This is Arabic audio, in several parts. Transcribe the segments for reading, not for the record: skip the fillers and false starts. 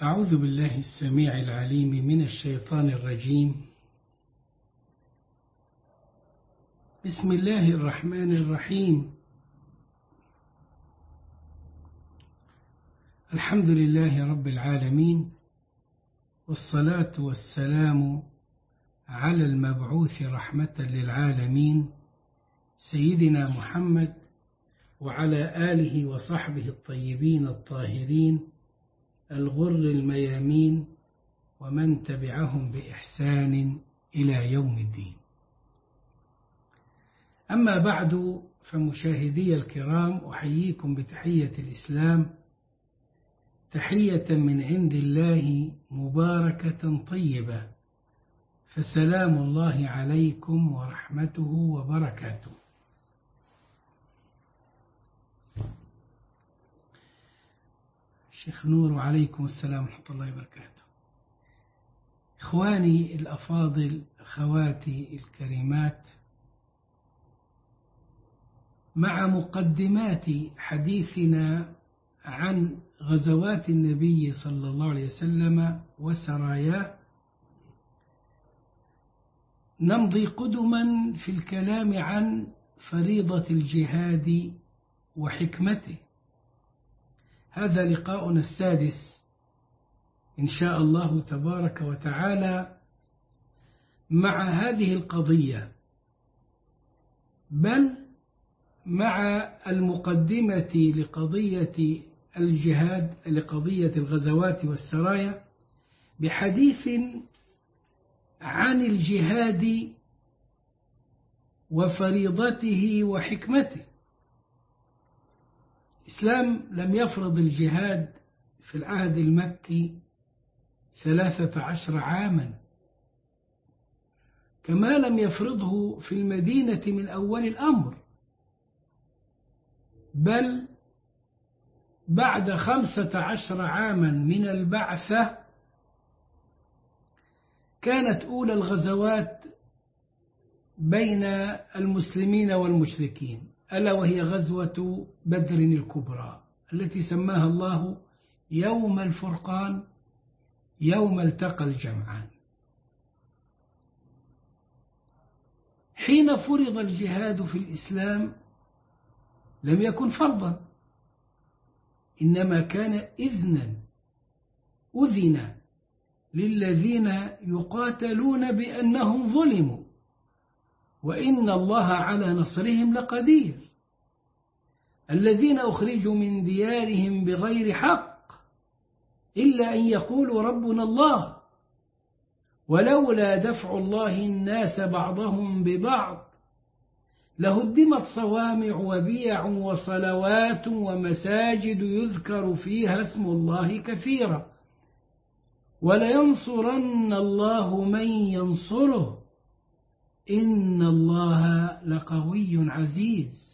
أعوذ بالله السميع العليم من الشيطان الرجيم. بسم الله الرحمن الرحيم. الحمد لله رب العالمين، والصلاة والسلام على المبعوث رحمة للعالمين سيدنا محمد وعلى آله وصحبه الطيبين الطاهرين الغر الميامين ومن تبعهم بإحسان إلى يوم الدين. أما بعد، فمشاهدي الكرام، أحييكم بتحية الإسلام، تحية من عند الله مباركة طيبة، فسلام الله عليكم ورحمته وبركاته. شيخ نور، وعليكم السلام ورحمة الله وبركاته. إخواني الأفاضل، أخواتي الكريمات، مع مقدمات حديثنا عن غزوات النبي صلى الله عليه وسلم وسراياه، نمضي قدما في الكلام عن فريضة الجهاد وحكمته. هذا لقاؤنا السادس إن شاء الله تبارك وتعالى مع هذه القضية، بل مع المقدمة لقضية الجهاد، لقضية الغزوات والسرايا، بحديث عن الجهاد وفريضته وحكمته. الإسلام لم يفرض الجهاد في العهد المكي 13 عاما، كما لم يفرضه في المدينة من أول الأمر، بل بعد 15 عاما من البعثة كانت أولى الغزوات بين المسلمين والمشركين، ألا وهي غزوة بدر الكبرى التي سماها الله يوم الفرقان، يوم التقى الجمعان. حين فرض الجهاد في الإسلام لم يكن فرضا، إنما كان أذن للذين يقاتلون بأنهم ظلموا، وإن الله على نصرهم لقدير. الذين أخرجوا من ديارهم بغير حق إلا أن يقولوا ربنا الله، ولولا دفع الله الناس بعضهم ببعض لهدمت صوامع وبيع وصلوات ومساجد يذكر فيها اسم الله كثيرا، ولينصرن الله من ينصره إن الله لقوي عزيز.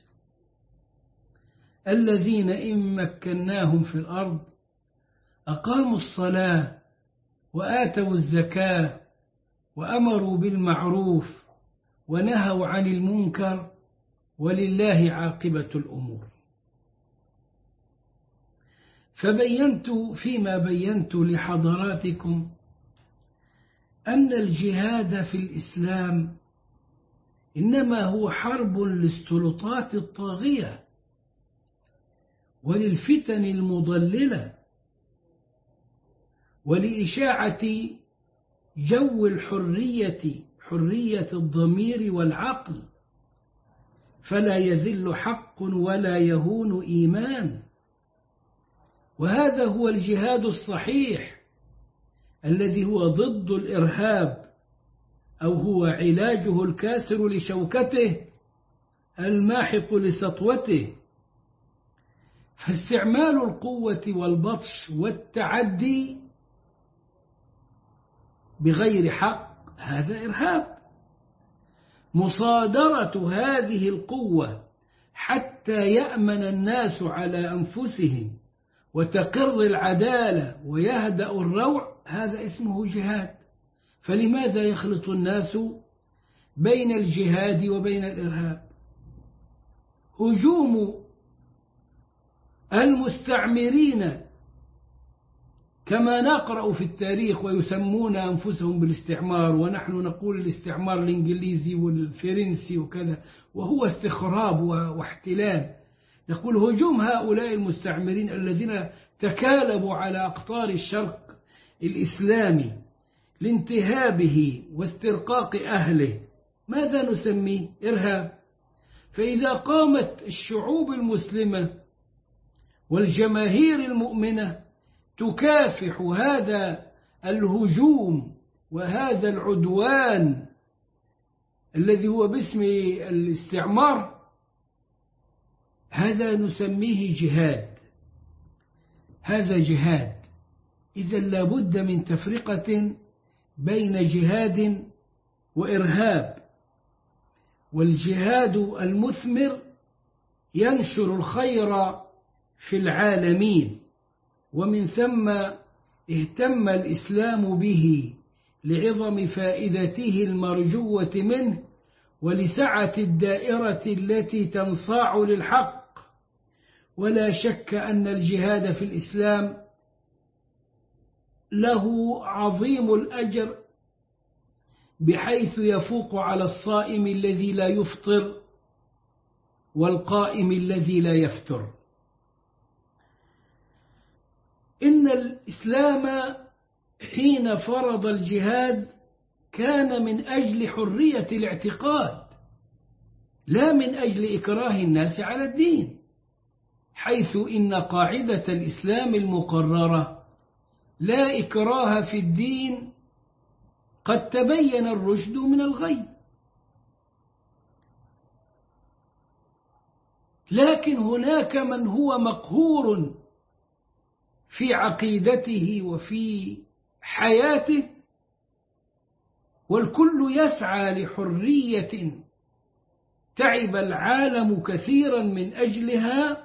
الذين إن مكناهم في الأرض أقاموا الصلاة وآتوا الزكاة وأمروا بالمعروف ونهوا عن المنكر، ولله عاقبة الأمور. فبينت فيما بينت لحضراتكم أن الجهاد في الإسلام إنما هو حرب للسلطات الطاغية وللفتن المضللة ولإشاعة جو الحرية، حرية الضمير والعقل، فلا يذل حق ولا يهون إيمان. وهذا هو الجهاد الصحيح الذي هو ضد الإرهاب، أو هو علاجه الكاسر لشوكته الماحق لسطوته. فاستعمال القوة والبطش والتعدي بغير حق هذا إرهاب. مصادرة هذه القوة حتى يأمن الناس على أنفسهم وتقر العدالة ويهدأ الروع، هذا اسمه جهاد. فلماذا يخلط الناس بين الجهاد وبين الإرهاب؟ هجوم المستعمرين كما نقرأ في التاريخ ويسمون أنفسهم بالاستعمار، ونحن نقول الاستعمار الإنجليزي والفرنسي وكذا، وهو استخراب واحتلال. يقول هجوم هؤلاء المستعمرين الذين تكالبوا على أقطار الشرق الإسلامي لانتهابه واسترقاق أهله، ماذا نسميه؟ إرهاب. فإذا قامت الشعوب المسلمة والجماهير المؤمنة تكافح هذا الهجوم وهذا العدوان الذي هو باسم الاستعمار، هذا نسميه جهاد. هذا جهاد. إذا لابد من تفرقة بين جهاد وإرهاب. والجهاد المثمر ينشر الخير في العالمين، ومن ثم اهتم الإسلام به لعظم فائدته المرجوة منه ولسعة الدائرة التي تنصاع للحق. ولا شك أن الجهاد في الإسلام له عظيم الأجر، بحيث يفوق على الصائم الذي لا يفطر والقائم الذي لا يفتر. إن الإسلام حين فرض الجهاد كان من أجل حرية الاعتقاد، لا من أجل إكراه الناس على الدين، حيث إن قاعدة الإسلام المقررة لا إكراه في الدين قد تبين الرشد من الغي. لكن هناك من هو مقهور في عقيدته وفي حياته، والكل يسعى لحرية تعب العالم كثيرا من أجلها.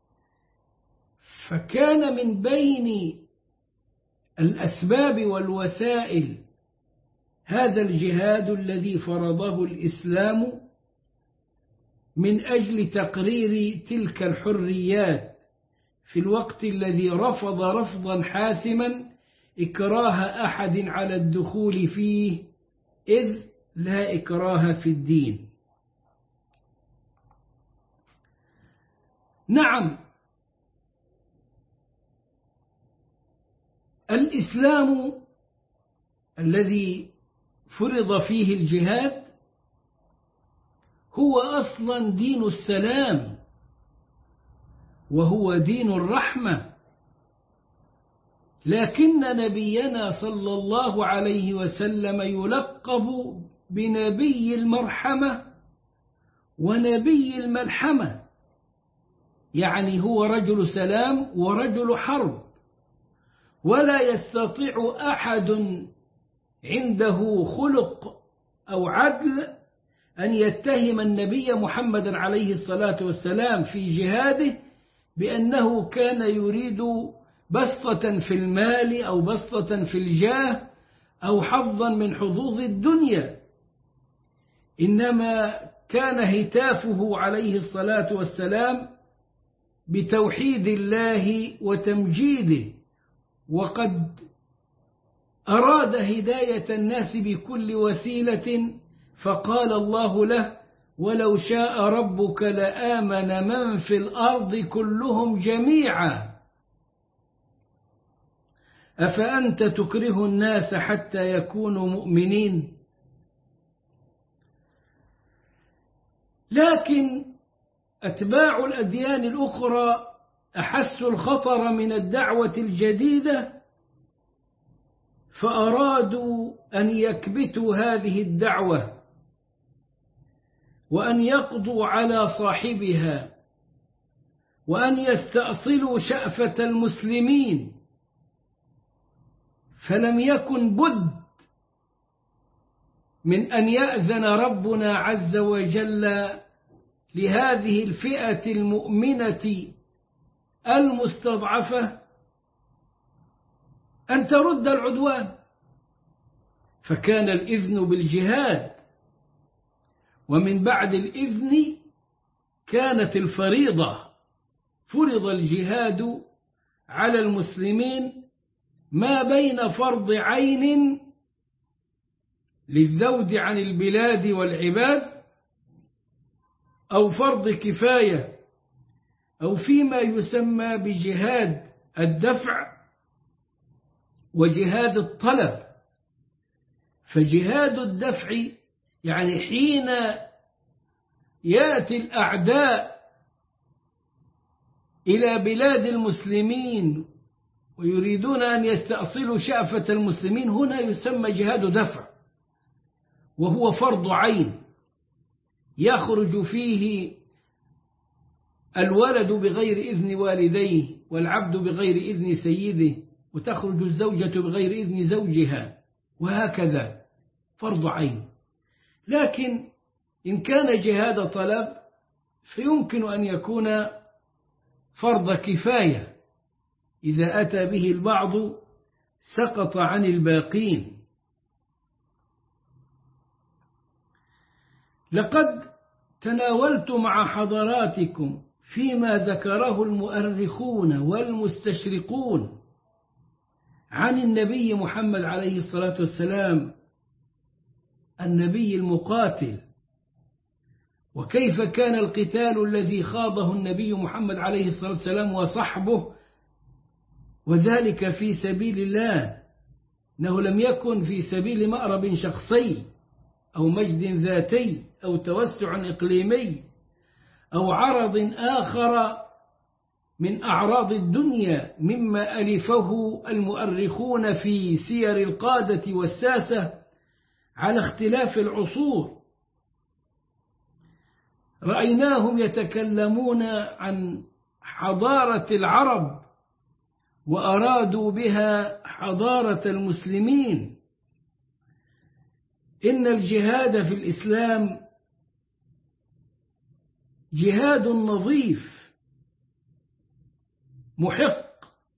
فكان من بين الأسباب والوسائل هذا الجهاد الذي فرضه الإسلام من أجل تقرير تلك الحريات في الوقت الذي رفض رفضا حاسما إكراه أحد على الدخول فيه، إذ لا إكراه في الدين. نعم، الإسلام الذي فرض فيه الجهاد هو أصلا دين السلام، وهو دين الرحمة. لكن نبينا صلى الله عليه وسلم يلقب بنبي المرحمة ونبي الملحمة، يعني هو رجل سلام ورجل حرب، ولا يستطيع أحد عنده خلق أو عدل أن يتهم النبي محمد عليه الصلاة والسلام في جهاده بأنه كان يريد بسطة في المال أو بسطة في الجاه أو حظا من حظوظ الدنيا، إنما كان هتافه عليه الصلاة والسلام بتوحيد الله وتمجيده، وقد أراد هداية الناس بكل وسيلة، فقال الله له: ولو شاء ربك لآمن من في الأرض كلهم جميعا أفأنت تكره الناس حتى يكونوا مؤمنين. لكن أتباع الأديان الأخرى أحسوا الخطر من الدعوة الجديدة، فأرادوا أن يكبتوا هذه الدعوة وأن يقضوا على صاحبها وأن يستأصلوا شأفة المسلمين. فلم يكن بد من أن يأذن ربنا عز وجل لهذه الفئة المؤمنة المستضعفة أن ترد العدوان، فكان الإذن بالجهاد، ومن بعد الإذن كانت الفريضة، فرض الجهاد على المسلمين ما بين فرض عين للذود عن البلاد والعباد أو فرض كفاية أو فيما يسمى بجهاد الدفع وجهاد الطلب. فجهاد الدفع يعني حين يأتي الأعداء إلى بلاد المسلمين ويريدون أن يستأصلوا شأفة المسلمين، هنا يسمى جهاد دفع، وهو فرض عين يخرج فيه الولد بغير إذن والديه والعبد بغير إذن سيده، وتخرج الزوجة بغير إذن زوجها، وهكذا فرض عين. لكن إن كان جهاد طلب فيمكن أن يكون فرض كفاية، إذا أتى به البعض سقط عن الباقين. لقد تناولت مع حضراتكم فيما ذكره المؤرخون والمستشرقون عن النبي محمد عليه الصلاة والسلام، النبي المقاتل، وكيف كان القتال الذي خاضه النبي محمد عليه الصلاة والسلام وصحبه، وذلك في سبيل الله، إنه لم يكن في سبيل مأرب شخصي أو مجد ذاتي أو توسع إقليمي أو عرض آخر من أعراض الدنيا مما ألفه المؤرخون في سير القادة والساسة على اختلاف العصور. رأيناهم يتكلمون عن حضارة العرب وأرادوا بها حضارة المسلمين. إن الجهاد في الإسلام جهاد نظيف محق،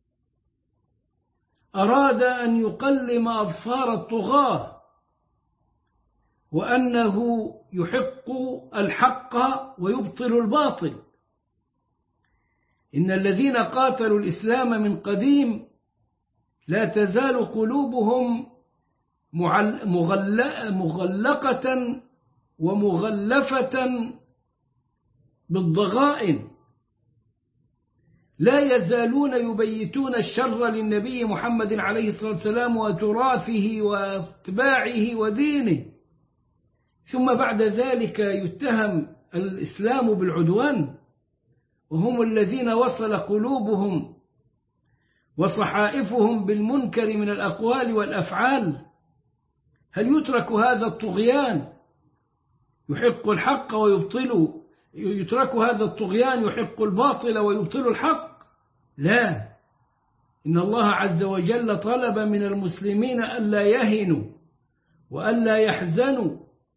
أراد أن يقلم أظفار الطغاة، وأنه يحق الحق ويبطل الباطل. إن الذين قاتلوا الإسلام من قديم لا تزال قلوبهم مغلقة ومغلفة بالضغائن، لا يزالون يبيتون الشر للنبي محمد عليه الصلاة والسلام وتراثه واتباعه ودينه، ثم بعد ذلك يتهم الإسلام بالعدوان، وهم الذين وصل قلوبهم وصحائفهم بالمنكر من الأقوال والأفعال. هل يترك هذا الطغيان يحق الحق ويبطل، يترك هذا الطغيان يحق الباطل ويبطل الحق؟ لا، إن الله عز وجل طلب من المسلمين ألا يهنوا وألا يحزنوا،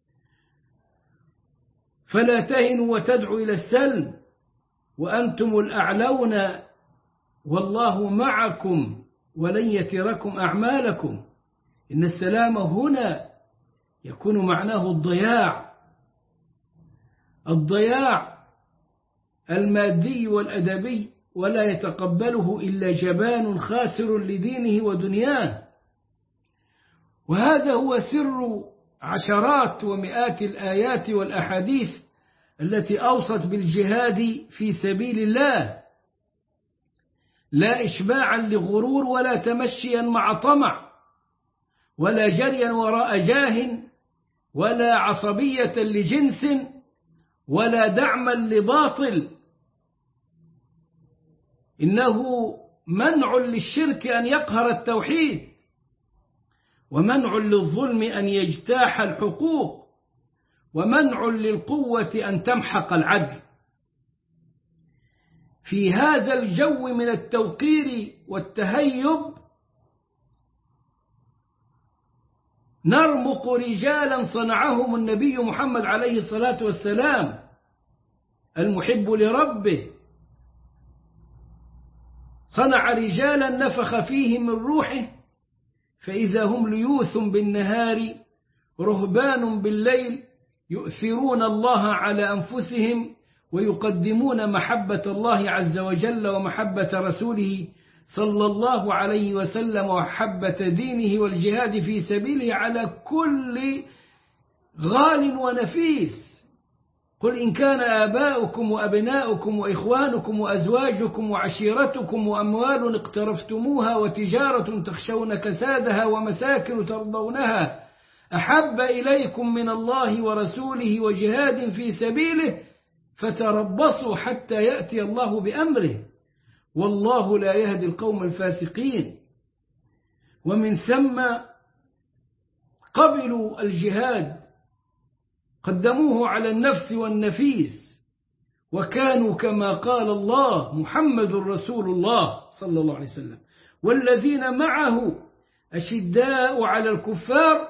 فلا تهنوا وتدعوا إلى السلم وأنتم الأعلون والله معكم ولن يتركم أعمالكم. إن السلام هنا يكون معناه الضياع المادي والأدبي، ولا يتقبله إلا جبان خاسر لدينه ودنياه. وهذا هو سر عشرات ومئات الآيات والأحاديث التي أوصت بالجهاد في سبيل الله، لا إشباعا لغرور ولا تمشيا مع طمع ولا جريا وراء جاه ولا عصبية لجنس ولا دعما لباطل. إنه منع للشرك أن يقهر التوحيد، ومنع للظلم أن يجتاح الحقوق، ومنع للقوة أن تمحق العدل. في هذا الجو من التوقير والتهيب نرمق رجالا صنعهم النبي محمد عليه الصلاة والسلام المحب لربه، صنع رجالا نفخ فيهم من روحه، فإذا هم ليوث بالنهار رهبان بالليل يؤثرون الله على أنفسهم ويقدمون محبة الله عز وجل ومحبة رسوله صلى الله عليه وسلم وحبة دينه والجهاد في سبيله على كل غال ونفيس. قل إن كان آباؤكم وأبناؤكم وإخوانكم وأزواجكم وعشيرتكم وأموال اقترفتموها وتجارة تخشون كسادها ومساكن ترضونها أحب إليكم من الله ورسوله وجهاد في سبيله فتربصوا حتى يأتي الله بأمره والله لا يهدي القوم الفاسقين. ومن ثم قبلوا الجهاد، قدموه على النفس والنفيس، وكانوا كما قال الله محمد رسول الله صلى الله عليه وسلم والذين معه أشداء على الكفار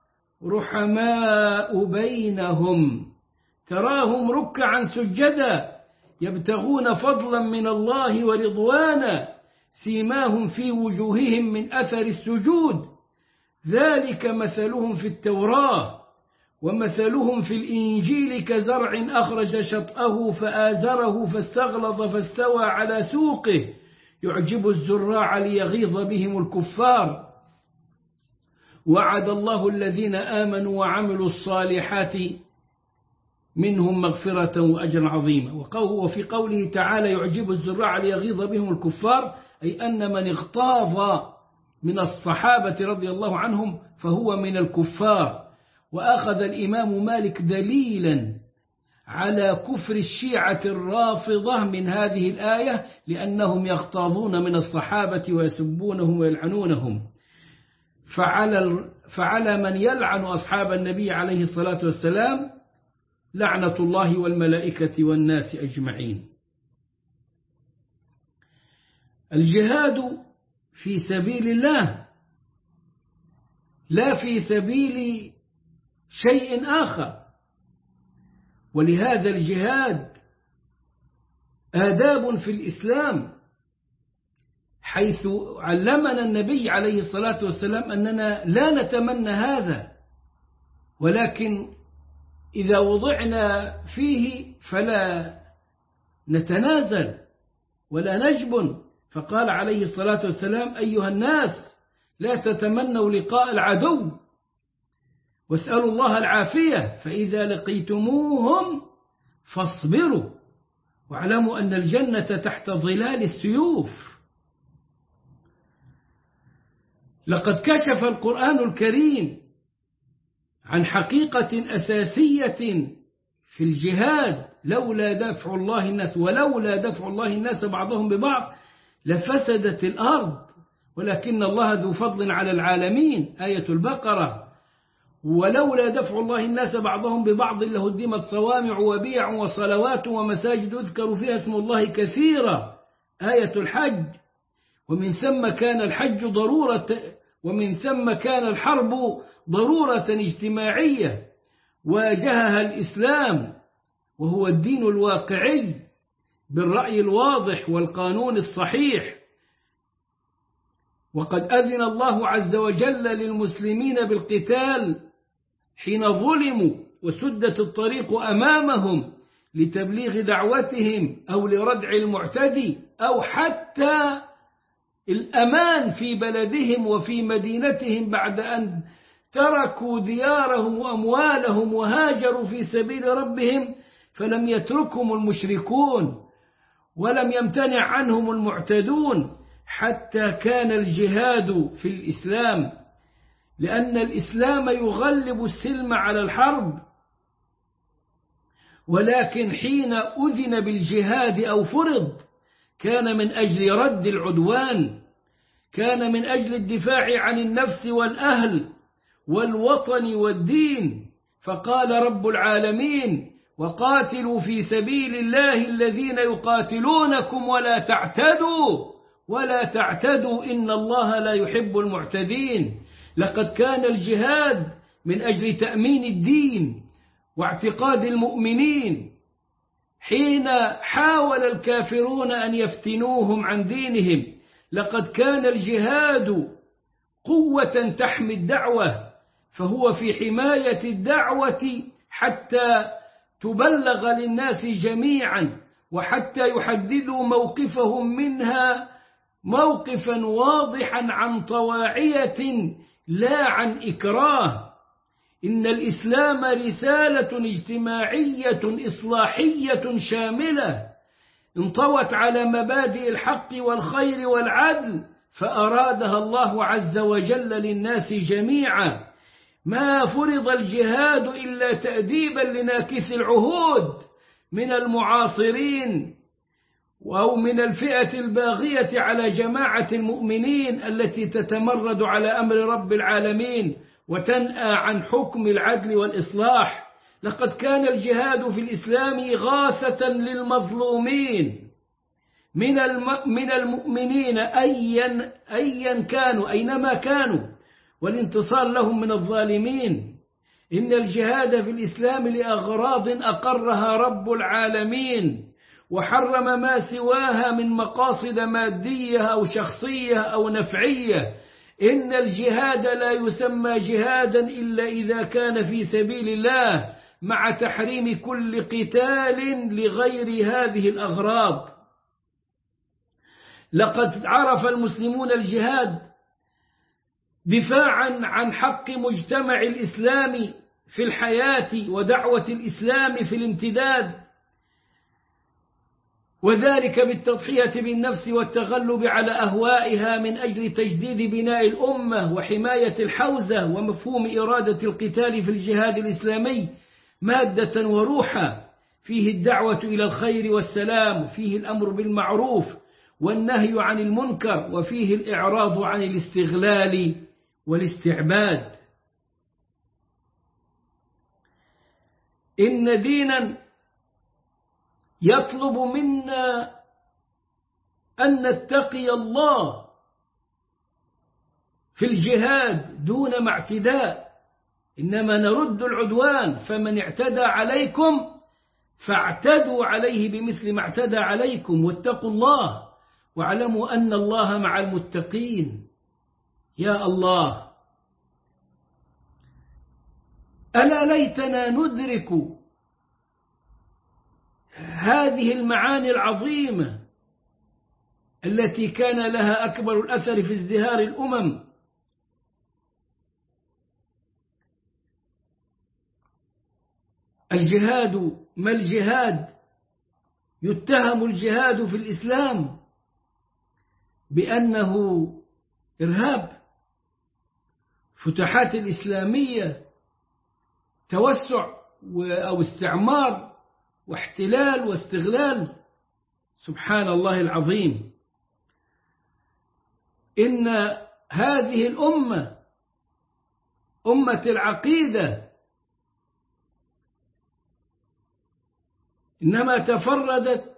رحماء بينهم تراهم ركعا سجدا يبتغون فضلا من الله ورضوانا سيماهم في وجوههم من أثر السجود ذلك مثلهم في التوراة ومثلهم في الإنجيل كزرع أخرج شطأه فآزره فاستغلظ فاستوى على سوقه يعجب الزراع ليغيظ بهم الكفار. وعد الله الذين آمنوا وعملوا الصالحات منهم مغفرة وأجرا عظيما. وفي قوله تعالى يعجب الزراع ليغيظ بهم الكفار أي أن من اغتاظ من الصحابة رضي الله عنهم فهو من الكفار. وأخذ الإمام مالك دليلا على كفر الشيعة الرافضة من هذه الآية لأنهم يغتاظون من الصحابة ويسبونهم ويلعنونهم. فعلى من يلعن أصحاب النبي عليه الصلاة والسلام لعنة الله والملائكة والناس أجمعين. الجهاد في سبيل الله لا في سبيل شيء آخر. ولهذا الجهاد آداب في الإسلام حيث علمنا النبي عليه الصلاة والسلام أننا لا نتمنى هذا ولكن إذا وضعنا فيه فلا نتنازل ولا نجبن. فقال عليه الصلاة والسلام أيها الناس لا تتمنوا لقاء العدو واسألوا الله العافية فإذا لقيتموهم فاصبروا واعلموا أن الجنة تحت ظلال السيوف. لقد كشف القرآن الكريم عن حقيقة أساسية في الجهاد لولا دفع الله الناس ولولا دفع الله الناس بعضهم ببعض لفسدت الأرض ولكن الله ذو فضل على العالمين آية البقرة. ولولا دفع الله الناس بعضهم ببعض لهدمت صوامع وبيع وصلوات ومساجد يذكر فيها اسم الله كثيرا آية الحج. ومن ثم كان الحرب ضرورة اجتماعية واجهها الإسلام وهو الدين الواقعي بالرأي الواضح والقانون الصحيح. وقد أذن الله عز وجل للمسلمين بالقتال حين ظلموا وسدت الطريق أمامهم لتبليغ دعوتهم أو لردع المعتدي أو حتى الأمان في بلدهم وفي مدينتهم بعد أن تركوا ديارهم وأموالهم وهاجروا في سبيل ربهم فلم يتركهم المشركون ولم يمتنع عنهم المعتدون حتى كان الجهاد في الإسلام لأن الإسلام يغلب السلم على الحرب. ولكن حين أذن بالجهاد أو فرض كان من أجل رد العدوان كان من أجل الدفاع عن النفس والأهل والوطن والدين. فقال رب العالمين وقاتلوا في سبيل الله الذين يقاتلونكم ولا تعتدوا إن الله لا يحب المعتدين. لقد كان الجهاد من أجل تأمين الدين واعتقاد المؤمنين حين حاول الكافرون أن يفتنوهم عن دينهم. لقد كان الجهاد قوة تحمي الدعوة فهو في حماية الدعوة حتى تبلغ للناس جميعا وحتى يحددوا موقفهم منها موقفا واضحا عن طواعية لا عن إكراه. إن الإسلام رسالة اجتماعية إصلاحية شاملة انطوت على مبادئ الحق والخير والعدل، فأرادها الله عز وجل للناس جميعا. ما فرض الجهاد إلا تأديبا لناكث العهود من المعاصرين أو من الفئة الباغية على جماعة المؤمنين التي تتمرد على أمر رب العالمين وتنأى عن حكم العدل والإصلاح. لقد كان الجهاد في الإسلام إغاثة للمظلومين من المؤمنين أيا كانوا أينما كانوا، والانتصار لهم من الظالمين. إن الجهاد في الإسلام لأغراض أقرها رب العالمين، وحرم ما سواها من مقاصد مادية أو شخصية أو نفعية. إن الجهاد لا يسمى جهادا إلا إذا كان في سبيل الله، مع تحريم كل قتال لغير هذه الأغراض. لقد عرف المسلمون الجهاد دفاعا عن حق مجتمع الإسلام في الحياة ودعوة الإسلام في الامتداد، وذلك بالتضحية بالنفس والتغلب على أهوائها من أجل تجديد بناء الأمة وحماية الحوزة. ومفهوم إرادة القتال في الجهاد الإسلامي مادة وروحا، فيه الدعوة إلى الخير والسلام، فيه الأمر بالمعروف والنهي عن المنكر، وفيه الإعراض عن الاستغلال والاستعباد. إن دينا يطلب منا أن نتقي الله في الجهاد دون ما اعتداء، إنما نرد العدوان. فمن اعتدى عليكم فاعتدوا عليه بمثل ما اعتدى عليكم، واتقوا الله واعلموا أن الله مع المتقين. يا الله، ألا ليتنا ندرك هذه المعاني العظيمة التي كان لها أكبر الأثر في ازدهار الأمم. الجهاد، ما الجهاد؟ يتهم الجهاد في الإسلام بأنه إرهاب. فتوحات الإسلامية توسع أو استعمار واحتلال واستغلال. سبحان الله العظيم. إن هذه الأمة أمة العقيدة إنما تفردت،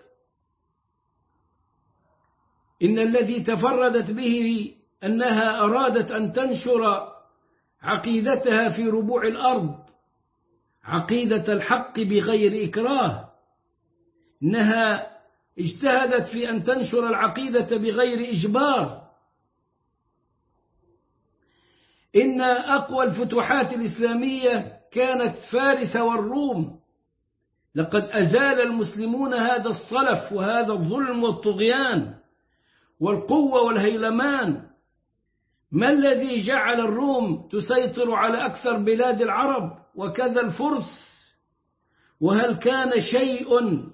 إن الذي تفردت به أنها أرادت أن تنشر عقيدتها في ربوع الأرض، عقيدة الحق بغير إكراه. إنها اجتهدت في أن تنشر العقيدة بغير إجبار. إن أقوى الفتوحات الإسلامية كانت فارس والروم. لقد أزال المسلمون هذا الصلف وهذا الظلم والطغيان والقوة والهيلمان. ما الذي جعل الروم تسيطر على أكثر بلاد العرب وكذا الفرس؟ وهل كان شيء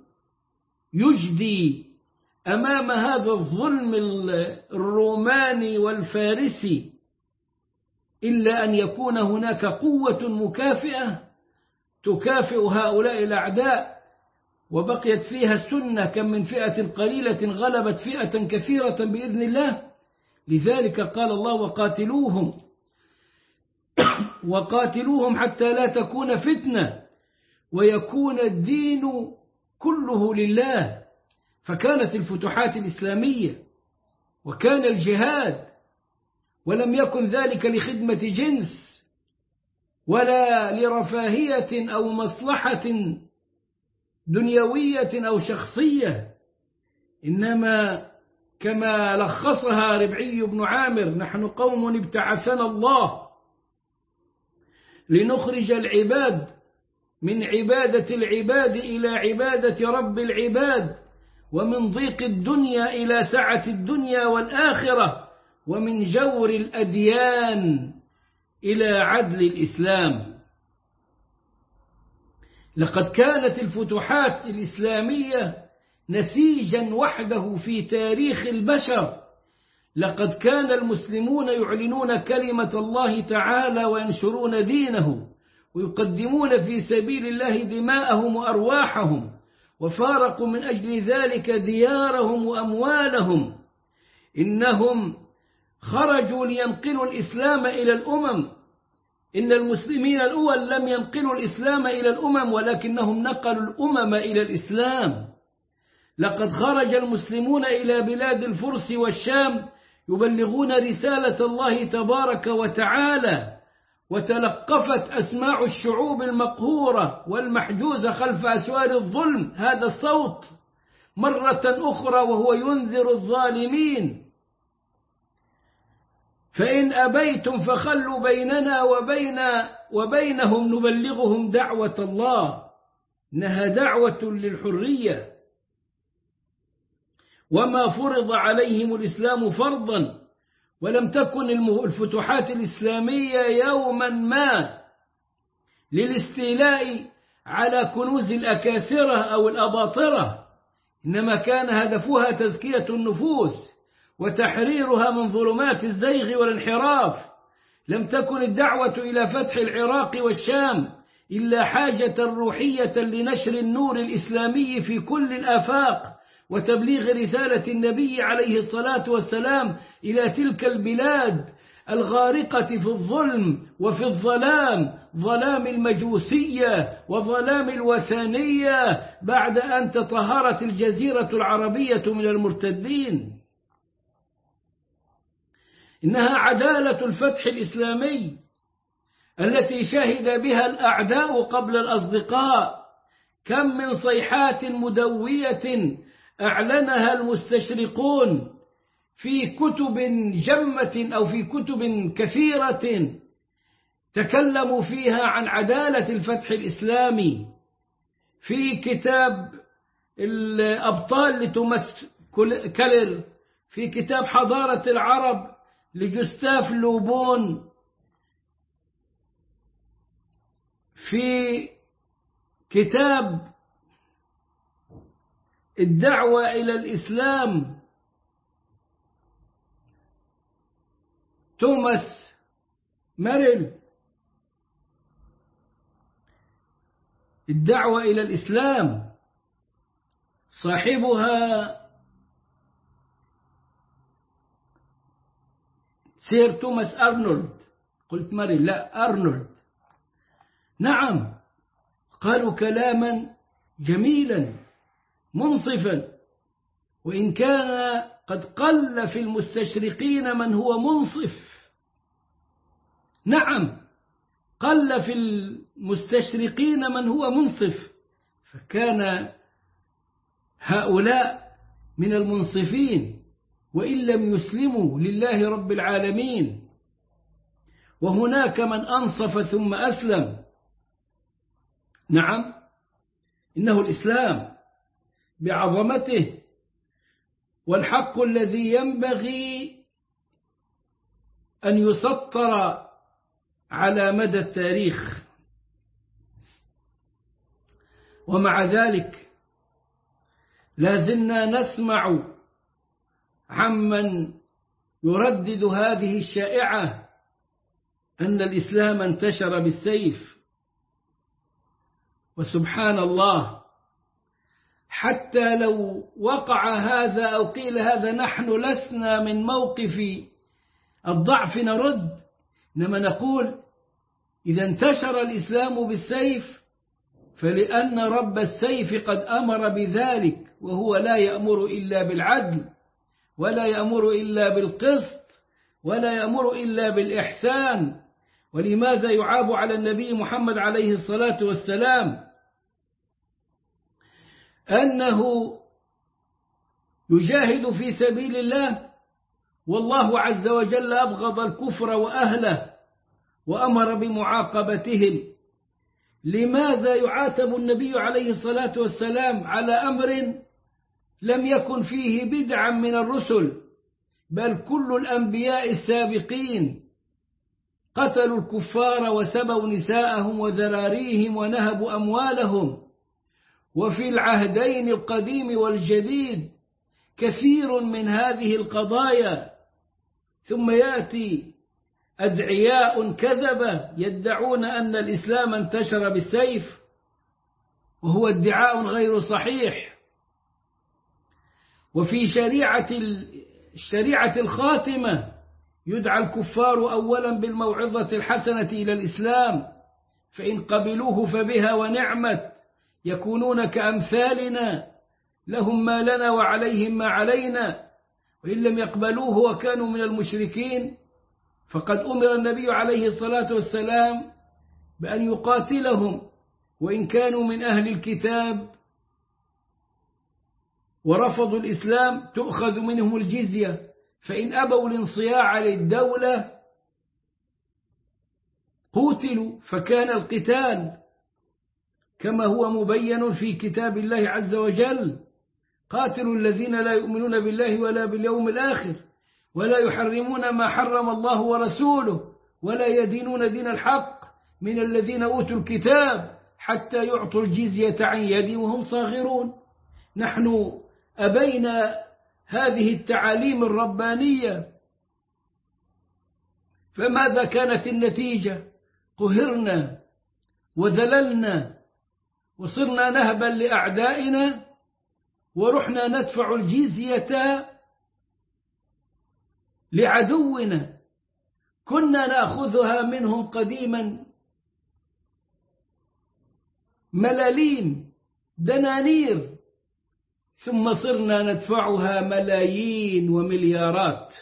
يجدي أمام هذا الظلم الروماني والفارسي إلا أن يكون هناك قوة مكافئة تكافئ هؤلاء الأعداء؟ وبقيت فيها السنة، كم من فئة قليلة غلبت فئة كثيرة بإذن الله. لذلك قال الله: وقاتلوهم حتى لا تكون فتنة ويكون الدين كله لله. فكانت الفتوحات الإسلامية وكان الجهاد، ولم يكن ذلك لخدمة جنس ولا لرفاهية أو مصلحة دنيوية أو شخصية، إنما كما لخصها ربعي بن عامر: نحن قوم ابتعثنا الله لنخرج العباد من عبادة العباد إلى عبادة رب العباد، ومن ضيق الدنيا إلى سعة الدنيا والآخرة، ومن جور الأديان إلى عدل الإسلام. لقد كانت الفتوحات الإسلامية نسيجا وحده في تاريخ البشر. لقد كان المسلمون يعلنون كلمة الله تعالى وينشرون دينه، ويقدمون في سبيل الله دماءهم وأرواحهم، وفارقوا من أجل ذلك ديارهم وأموالهم. إنهم خرجوا لينقلوا الإسلام إلى الأمم. إن المسلمين الأول لم ينقلوا الإسلام إلى الأمم، ولكنهم نقلوا الأمم إلى الإسلام. لقد خرج المسلمون إلى بلاد الفرس والشام يبلغون رسالة الله تبارك وتعالى، وتلقفت أسماع الشعوب المقهورة والمحجوزة خلف أسوار الظلم هذا الصوت مرة أخرى، وهو ينذر الظالمين: فإن أبيتم فخلوا بيننا وبينهم نبلغهم دعوة الله. إنها دعوة للحرية، وما فرض عليهم الإسلام فرضا. ولم تكن الفتوحات الإسلامية يوما ما للاستيلاء على كنوز الأكاسرة أو الأباطرة، إنما كان هدفها تزكية النفوس وتحريرها من ظلمات الزيغ والانحراف. لم تكن الدعوة إلى فتح العراق والشام إلا حاجة روحية لنشر النور الإسلامي في كل الآفاق، وتبليغ رسالة النبي عليه الصلاة والسلام إلى تلك البلاد الغارقة في الظلم وفي الظلام، ظلام المجوسية وظلام الوثنية، بعد أن تطهرت الجزيرة العربية من المرتدين. إنها عدالة الفتح الإسلامي التي شهد بها الأعداء قبل الأصدقاء. كم من صيحات مدوية أعلنها المستشرقون في كتب جمة أو في كتب كثيرة تكلموا فيها عن عدالة الفتح الإسلامي. في كتاب الأبطال لتوماس كيلر، في كتاب حضارة العرب لجوستاف لوبون، في كتاب الدعوة إلى الإسلام توماس ماريل، الدعوة إلى الإسلام صاحبها سير توماس أرنولد. قلت ماريل، لا أرنولد. نعم، قالوا كلاما جميلا منصفا، وإن كان قد قل في المستشرقين من هو منصف. نعم، قل في المستشرقين من هو منصف، فكان هؤلاء من المنصفين وإن لم يسلموا لله رب العالمين، وهناك من أنصف ثم أسلم. نعم، إنه الإسلام بعظمته والحق الذي ينبغي أن يسطر على مدى التاريخ. ومع ذلك لا زلنا نسمع عمن يردد هذه الشائعة أن الإسلام انتشر بالسيف. وسبحان الله، حتى لو وقع هذا أو قيل هذا، نحن لسنا من موقف الضعف نرد، إنما نقول إذا انتشر الإسلام بالسيف فلأن رب السيف قد أمر بذلك، وهو لا يأمر إلا بالعدل، ولا يأمر إلا بالقسط، ولا يأمر إلا بالإحسان. ولماذا يعاب على النبي محمد عليه الصلاة والسلام أنه يجاهد في سبيل الله، والله عز وجل أبغض الكفر وأهله وأمر بمعاقبتهم؟ لماذا يعاتب النبي عليه الصلاة والسلام على أمر لم يكن فيه بدعا من الرسل، بل كل الأنبياء السابقين قتلوا الكفار وسبوا نساءهم وذراريهم ونهبوا أموالهم. وفي العهدين القديم والجديد كثير من هذه القضايا. ثم يأتي أدعياء كذبة يدعون أن الإسلام انتشر بالسيف، وهو ادعاء غير صحيح. وفي الشريعة الخاتمة يدعى الكفار أولا بالموعظة الحسنة إلى الإسلام، فإن قبلوه فبها ونعمت، يكونون كأمثالنا لهم ما لنا وعليهم ما علينا. وإن لم يقبلوه وكانوا من المشركين فقد أمر النبي عليه الصلاة والسلام بأن يقاتلهم، وإن كانوا من أهل الكتاب ورفضوا الإسلام تؤخذ منهم الجزية، فإن أبوا الانصياع للدولة قتلوا. فكان القتال كما هو مبين في كتاب الله عز وجل: قاتلوا الذين لا يؤمنون بالله ولا باليوم الآخر ولا يحرمون ما حرم الله ورسوله ولا يدينون دين الحق من الذين أوتوا الكتاب حتى يعطوا الجزية عن يد وهم صاغرون. نحن أبينا هذه التعاليم الربانية، فماذا كانت النتيجة؟ قهرنا وذللنا وصرنا نهبا لأعدائنا، ورحنا ندفع الجزية لعدونا. كنا نأخذها منهم قديما ملاليم دنانير، ثم صرنا ندفعها ملايين ومليارات.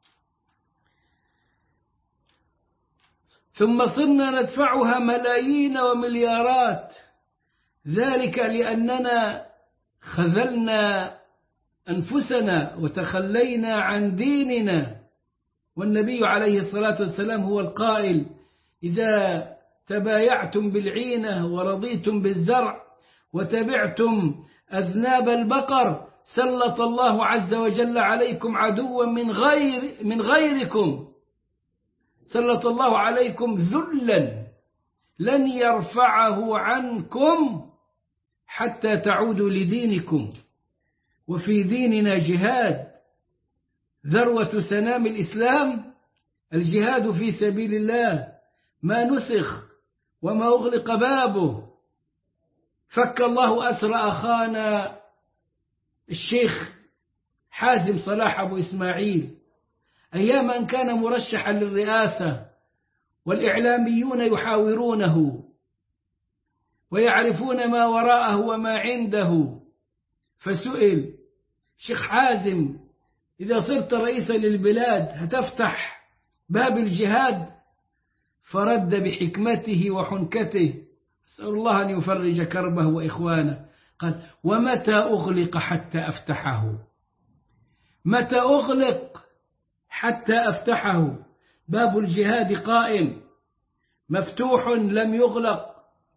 ذلك لأننا خذلنا أنفسنا وتخلينا عن ديننا. والنبي عليه الصلاة والسلام هو القائل: إذا تبايعتم بالعينة ورضيتم بالزرع وتبعتم أذناب البقر سلط الله عز وجل عليكم عدوا من غيركم، سلط الله عليكم ذلا لن يرفعه عنكم حتى تعودوا لدينكم. وفي ديننا جهاد، ذروة سنام الإسلام الجهاد في سبيل الله، ما نسخ وما أغلق بابه. فك الله أسر أخانا الشيخ حازم صلاح أبو إسماعيل أيام أن كان مرشحا للرئاسة، والإعلاميون يحاورونه ويعرفون ما وراءه وما عنده. فسئل: شيخ حازم، إذا صرت رئيسا للبلاد هتفتح باب الجهاد؟ فرد بحكمته وحنكته، أسأل الله أن يفرج كربه وإخوانه، قال: ومتى أغلق حتى أفتحه؟ متى أغلق حتى أفتحه؟ باب الجهاد قائم مفتوح لم يغلق،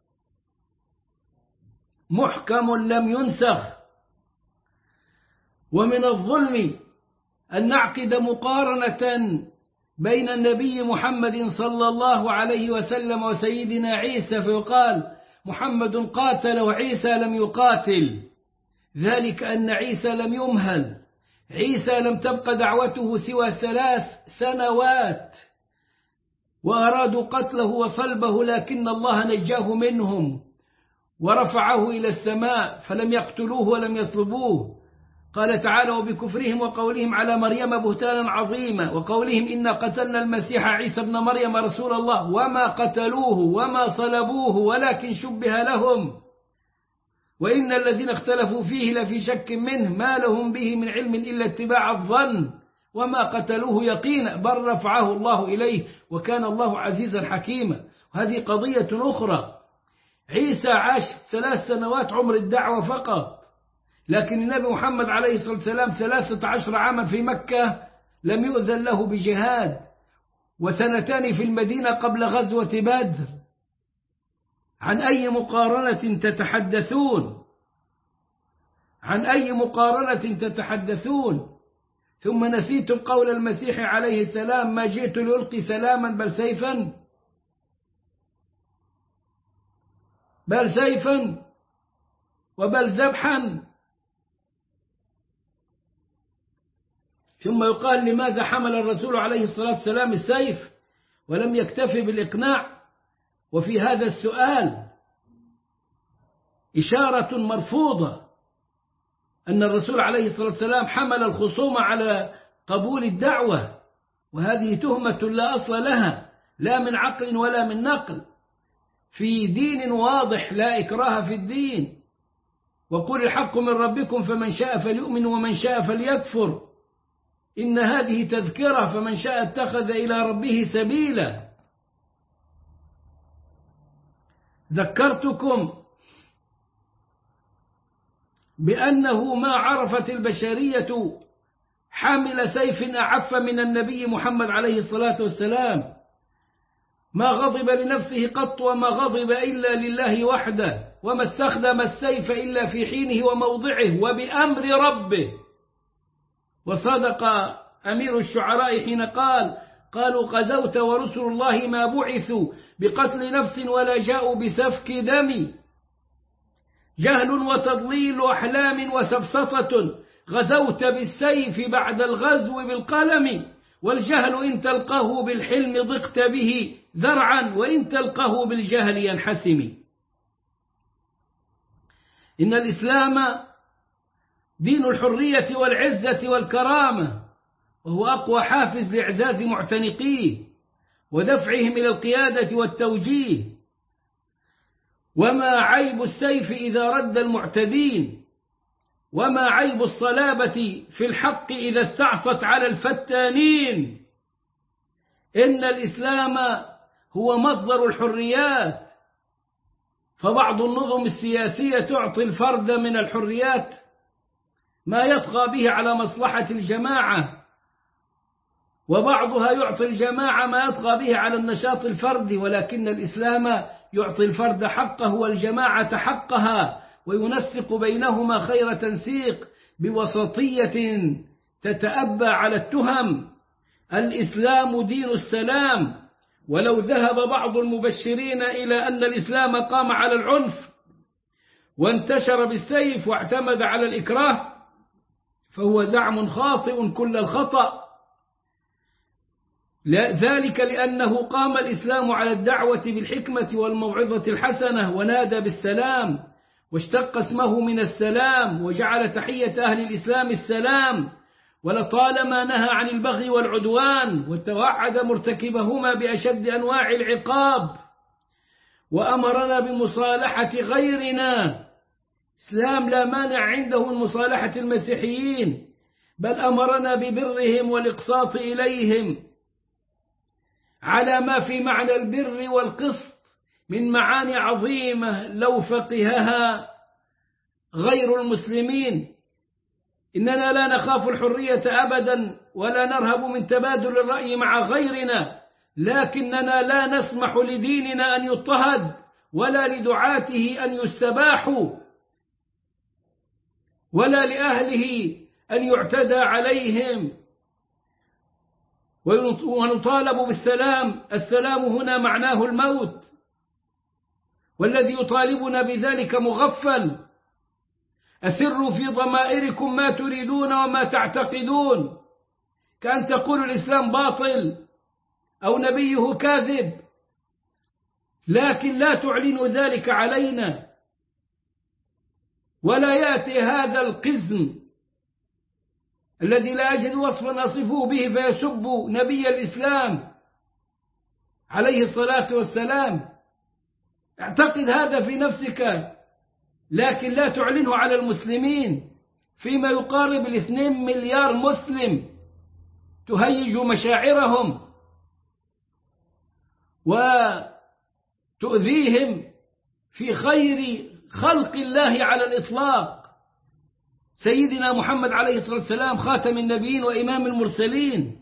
محكم لم ينسخ. ومن الظلم أن نعقد مقارنة بين النبي محمد صلى الله عليه وسلم وسيدنا عيسى، فيقال محمد قاتل وعيسى لم يقاتل، ذلك أن عيسى لم يمهل. عيسى لم تبق دعوته سوى 3 سنوات، وأرادوا قتله وصلبه، لكن الله نجاه منهم ورفعه إلى السماء، فلم يقتلوه ولم يصلبوه. قال تعالى: وبكفرهم وقولهم على مريم بهتانا عظيما، وقولهم إنا قتلنا المسيح عيسى ابن مريم رسول الله وما قتلوه وما صلبوه ولكن شبه لهم، وإن الذين اختلفوا فيه لفي شك منه ما لهم به من علم إلا اتباع الظن وما قتلوه يقينا بل رفعه الله إليه وكان الله عزيزا حكيما. وهذه قضية أخرى. عيسى عاش 3 سنوات عمر الدعوة فقط، لكن النبي محمد عليه الصلاة والسلام 13 عاما في مكة لم يؤذن له بجهاد، و2 في المدينة قبل غزوة بدر. عن أي مقارنة تتحدثون؟ عن أي مقارنة تتحدثون؟ ثم نسيتم قول المسيح عليه السلام: ما جئت لألقي سلاما بل سيفا وبل ذبحا. ثم يقال: لماذا حمل الرسول عليه الصلاة والسلام السيف ولم يكتفي بالإقناع؟ وفي هذا السؤال إشارة مرفوضة أن الرسول عليه الصلاة والسلام حمل الخصوم على قبول الدعوة، وهذه تهمة لا أصل لها، لا من عقل ولا من نقل، في دين واضح لا إكراه في الدين. وقل الحق من ربكم فمن شاء فليؤمن ومن شاء فليكفر، إن هذه تذكرة فمن شاء اتخذ إلى ربه سبيلا. ذكرتكم بأنه ما عرفت البشرية حامل سيف أعف من النبي محمد عليه الصلاة والسلام، ما غضب لنفسه قط وما غضب إلا لله وحده، وما استخدم السيف إلا في حينه وموضعه وبأمر ربه. وصدق أمير الشعراء حين قالوا: غزوت ورسل الله ما بعثوا بقتل نفس ولا جاءوا بسفك دم، جهل وتضليل أحلام وسفسطة، غزوت بالسيف بعد الغزو بالقلم، والجهل إن تلقه بالحلم ضقت به ذرعا، وإن تلقه بالجهل ينحسم. إن الإسلام دين الحرية والعزة والكرامة، وهو أقوى حافز لإعزاز معتنقيه ودفعهم إلى القيادة والتوجيه. وما عيب السيف إذا رد المعتدين، وما عيب الصلابة في الحق إذا استعصت على الفتانين. إن الإسلام هو مصدر الحريات، فبعض النظم السياسية تعطي الفرد من الحريات ما يطغى به على مصلحة الجماعة، وبعضها يعطي الجماعة ما يطغى به على النشاط الفردي، ولكن الإسلام يعطي الفرد حقه والجماعة حقها، وينسق بينهما خير تنسيق بوسطية تتأبى على التهم. الإسلام دين السلام، ولو ذهب بعض المبشرين إلى أن الإسلام قام على العنف وانتشر بالسيف واعتمد على الإكراه فهو زعم خاطئ كل الخطأ، ذلك لأنه قام الإسلام على الدعوة بالحكمة والموعظة الحسنة، ونادى بالسلام، واشتق اسمه من السلام، وجعل تحية أهل الإسلام السلام، ولطالما نهى عن البغي والعدوان، وتوعد مرتكبهما بأشد أنواع العقاب، وأمرنا بمصالحة غيرنا. إسلام لا مانع عنده من مصالحة المسيحيين، بل أمرنا ببرهم والإقساط إليهم على ما في معنى البر والقسط من معاني عظيمة لو فقهها غير المسلمين. إننا لا نخاف الحرية أبدا، ولا نرهب من تبادل الرأي مع غيرنا، لكننا لا نسمح لديننا أن يضطهد، ولا لدعاته أن يستباحوا، ولا لأهله أن يعتدى عليهم. ونطالب بالسلام. السلام هنا معناه الموت، والذي يطالبنا بذلك مغفل. أسروا في ضمائركم ما تريدون وما تعتقدون، كأن تقول الإسلام باطل أو نبيه كاذب، لكن لا تعلنوا ذلك علينا. ولا يأتي هذا القزم الذي لا يجد وصفا أصفه به فيسب نبي الإسلام عليه الصلاة والسلام. اعتقد هذا في نفسك، لكن لا تعلنه على المسلمين، فيما يقارب 2 مليار مسلم، تهيج مشاعرهم وتؤذيهم في خير خلق الله على الإطلاق، سيدنا محمد عليه الصلاة والسلام خاتم النبيين وإمام المرسلين،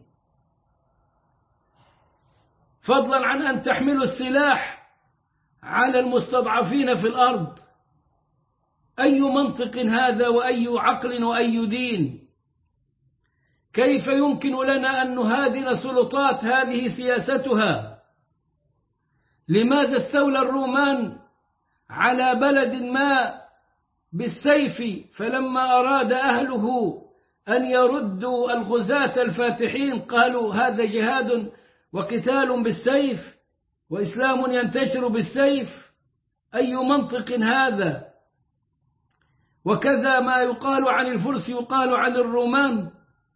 فضلا عن أن تحملوا السلاح على المستضعفين في الأرض. أي منطق هذا وأي عقل وأي دين؟ كيف يمكن لنا أن نهادن سلطات هذه سياستها؟ لماذا استولى الرومان على بلد ما بالسيف، فلما أراد أهله أن يردوا الغزاة الفاتحين قالوا هذا جهاد وقتال بالسيف وإسلام ينتشر بالسيف؟ أي منطق هذا؟ وكذا ما يقال عن الفرس يقال عن الرومان.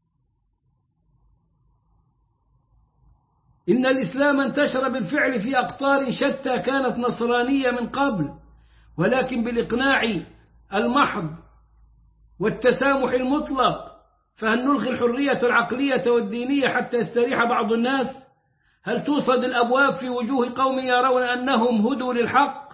إن الإسلام انتشر بالفعل في أقطار شتى كانت نصرانية من قبل، ولكن بالإقناع المحض والتسامح المطلق. فهل نلغي الحرية العقلية والدينية حتى يستريح بعض الناس؟ هل توصد الأبواب في وجوه قوم يرون أنهم هدوا للحق؟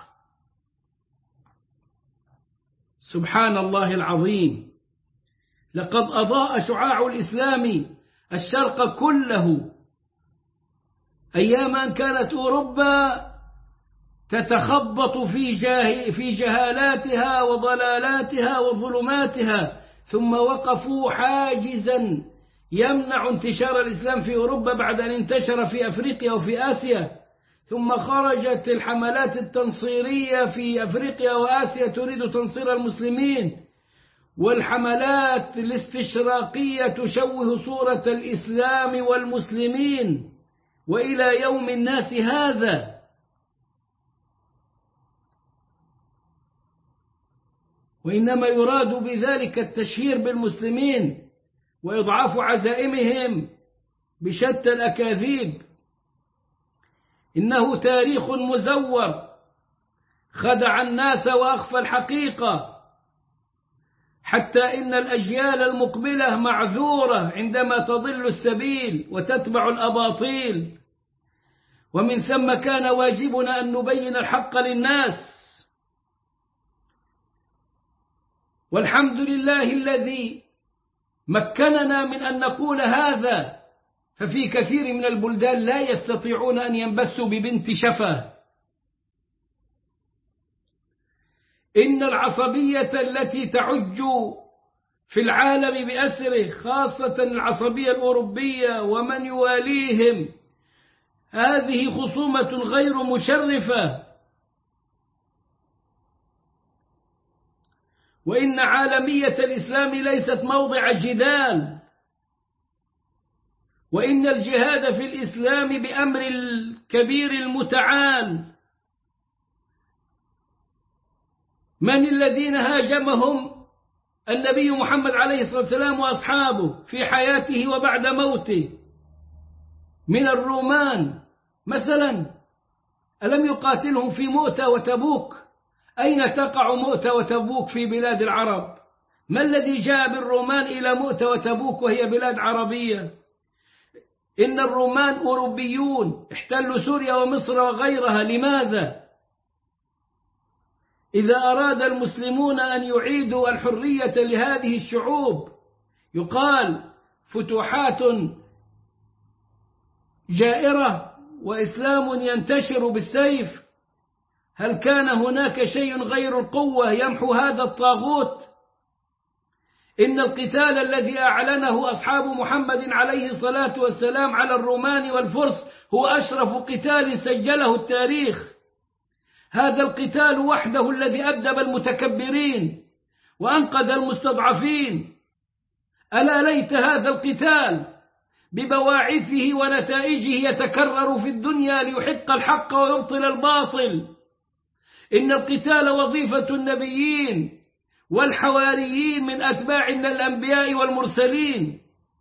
سبحان الله العظيم، لقد أضاء شعاع الإسلام الشرق كله أيام أن كانت أوروبا تتخبط في جهالاتها وضلالاتها وظلماتها، ثم وقفوا حاجزا يمنع انتشار الإسلام في أوروبا بعد أن انتشر في أفريقيا وفي آسيا. ثم خرجت الحملات التنصيرية في أفريقيا وآسيا تريد تنصير المسلمين، والحملات الاستشراقية تشوه صورة الإسلام والمسلمين وإلى يوم الناس هذا. وإنما يراد بذلك التشهير بالمسلمين وإضعاف عزائمهم بشتى الأكاذيب. إنه تاريخ مزور خدع الناس وأخفى الحقيقة، حتى إن الأجيال المقبلة معذورة عندما تضل السبيل وتتبع الأباطيل. ومن ثم كان واجبنا أن نبين الحق للناس. والحمد لله الذي مكننا من أن نقول هذا، ففي كثير من البلدان لا يستطيعون أن ينبثوا ببنت شفة. إن العصبية التي تعج في العالم بأسره، خاصة العصبية الأوروبية ومن يواليهم، هذه خصومة غير مشرفة. وإن عالمية الإسلام ليست موضع جدال، وإن الجهاد في الإسلام بأمر الكبير المتعال. من الذين هاجمهم النبي محمد عليه الصلاة والسلام وأصحابه في حياته وبعد موته من الرومان مثلا؟ ألم يقاتلهم في مؤتة وتبوك؟ أين تقع مؤتة وتبوك في بلاد العرب؟ ما الذي جاء بالرومان إلى مؤتة وتبوك وهي بلاد عربية؟ إن الرومان أوروبيون احتلوا سوريا ومصر وغيرها. لماذا؟ إذا أراد المسلمون أن يعيدوا الحرية لهذه الشعوب يقال فتوحات جائرة وإسلام ينتشر بالسيف. هل كان هناك شيء غير القوة يمحو هذا الطاغوت؟ إن القتال الذي أعلنه أصحاب محمد عليه الصلاة والسلام على الرومان والفرس هو أشرف قتال سجله التاريخ. هذا القتال وحده الذي أدب المتكبرين وأنقذ المستضعفين. ألا ليت هذا القتال ببواعثه ونتائجه يتكرر في الدنيا ليحق الحق ويبطل الباطل. إن القتال وظيفة النبيين والحواريين من أتباع الأنبياء والمرسلين،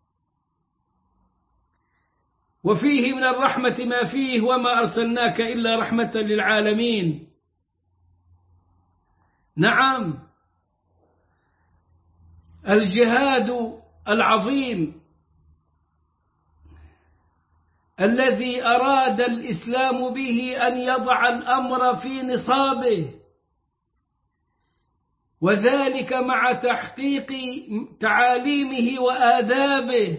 وفيه من الرحمة ما فيه وما أرسلناك إلا رحمة للعالمين. نعم، الجهاد العظيم الذي أراد الإسلام به أن يضع الأمر في نصابه، وذلك مع تحقيق تعاليمه وآدابه.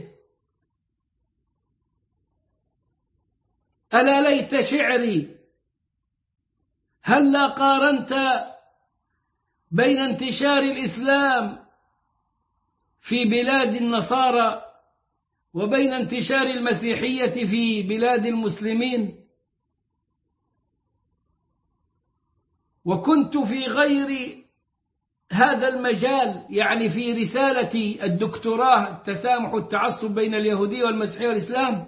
ألا ليت شعري هلا قارنت بين انتشار الإسلام في بلاد النصارى وبين انتشار المسيحية في بلاد المسلمين. وكنت في غير هذا المجال، يعني في رسالة الدكتوراه التسامح والتعصب بين اليهودية والمسيحية والإسلام،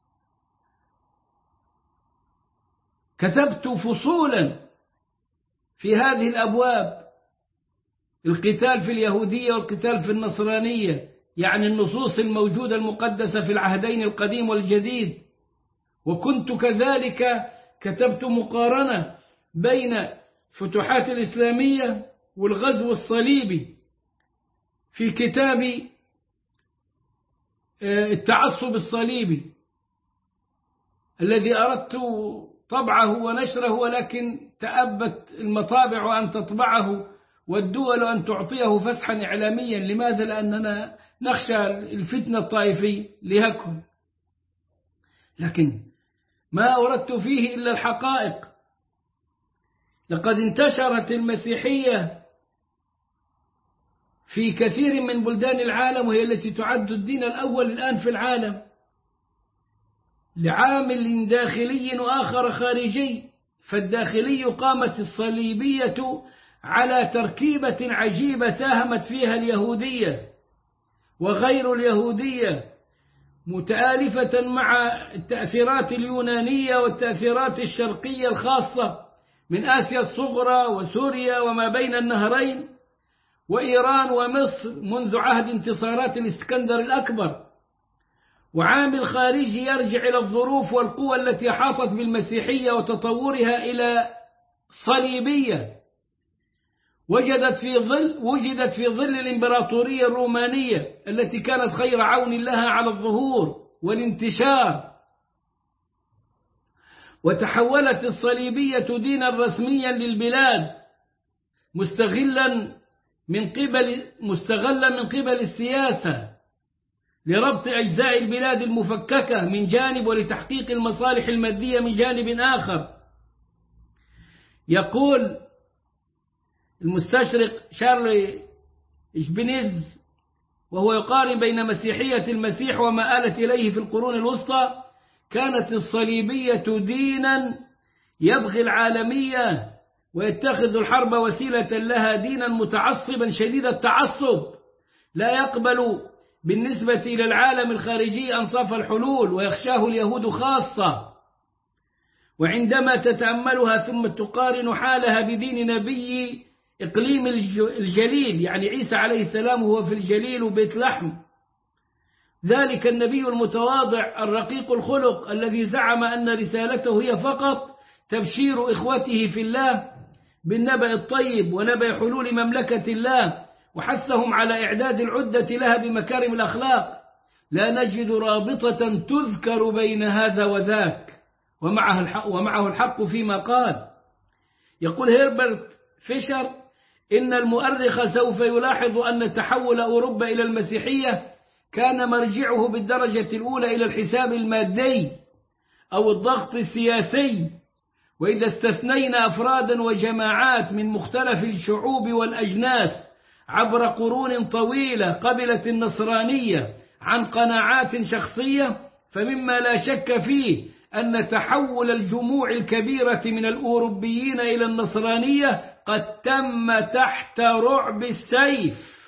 كتبت فصولا في هذه الأبواب: القتال في اليهودية والقتال في النصرانية، يعني النصوص الموجودة المقدسة في العهدين القديم والجديد. وكنت كذلك كتبت مقارنة بين فتوحات الإسلامية والغزو الصليبي في كتاب التعصب الصليبي الذي أردت طبعه ونشره، ولكن تأبت المطابع أن تطبعه والدول أن تعطيه فسحا إعلاميا. لماذا؟ لأننا نخشى الفتنة الطائفي ليكن، لكن ما أردت فيه إلا الحقائق. لقد انتشرت المسيحية في كثير من بلدان العالم، وهي التي تعد الدين الأول الآن في العالم، لعامل داخلي وآخر خارجي. فالداخلي قامت الصليبية على تركيبة عجيبة ساهمت فيها اليهودية وغير اليهودية، متآلفة مع التأثيرات اليونانية والتأثيرات الشرقية الخاصة من آسيا الصغرى وسوريا وما بين النهرين وإيران ومصر منذ عهد انتصارات الإسكندر الأكبر. وعامل خارجي يرجع إلى الظروف والقوى التي حاطت بالمسيحية وتطورها إلى صليبية، وجدت في ظل الإمبراطورية الرومانية التي كانت خير عون لها على الظهور والانتشار. وتحولت الصليبية دينا رسميا للبلاد، مستغلا من قبل السياسة لربط أجزاء البلاد المفككة من جانب، ولتحقيق المصالح المادية من جانب آخر. يقول المستشرق شارل إشبينيز وهو يقارن بين مسيحية المسيح وما آلت إليه في القرون الوسطى: كانت الصليبية دينا يبغي العالمية ويتخذ الحرب وسيلة لها، دينا متعصبا شديد التعصب لا يقبل بالنسبة إلى العالم الخارجي أنصاف الحلول، ويخشاه اليهود خاصة. وعندما تتأملها ثم تقارن حالها بدين نبي إقليم الجليل، يعني عيسى عليه السلام هو في الجليل وبيت لحم، ذلك النبي المتواضع الرقيق الخلق الذي زعم أن رسالته هي فقط تبشير إخوته في الله بالنبأ الطيب ونبأ حلول مملكة الله، وحثهم على إعداد العدة لها بمكارم الأخلاق. لا نجد رابطة تذكر بين هذا وذاك، ومعه الحق فيما قال. يقول هيربرت فيشر: إن المؤرخ سوف يلاحظ أن تحول أوروبا إلى المسيحية كان مرجعه بالدرجة الأولى إلى الحساب المادي أو الضغط السياسي. وإذا استثنينا أفرادا وجماعات من مختلف الشعوب والأجناس عبر قرون طويلة قبلت النصرانية عن قناعات شخصية، فمما لا شك فيه أن تحول الجموع الكبيرة من الأوروبيين إلى النصرانية قد تم تحت رعب السيف.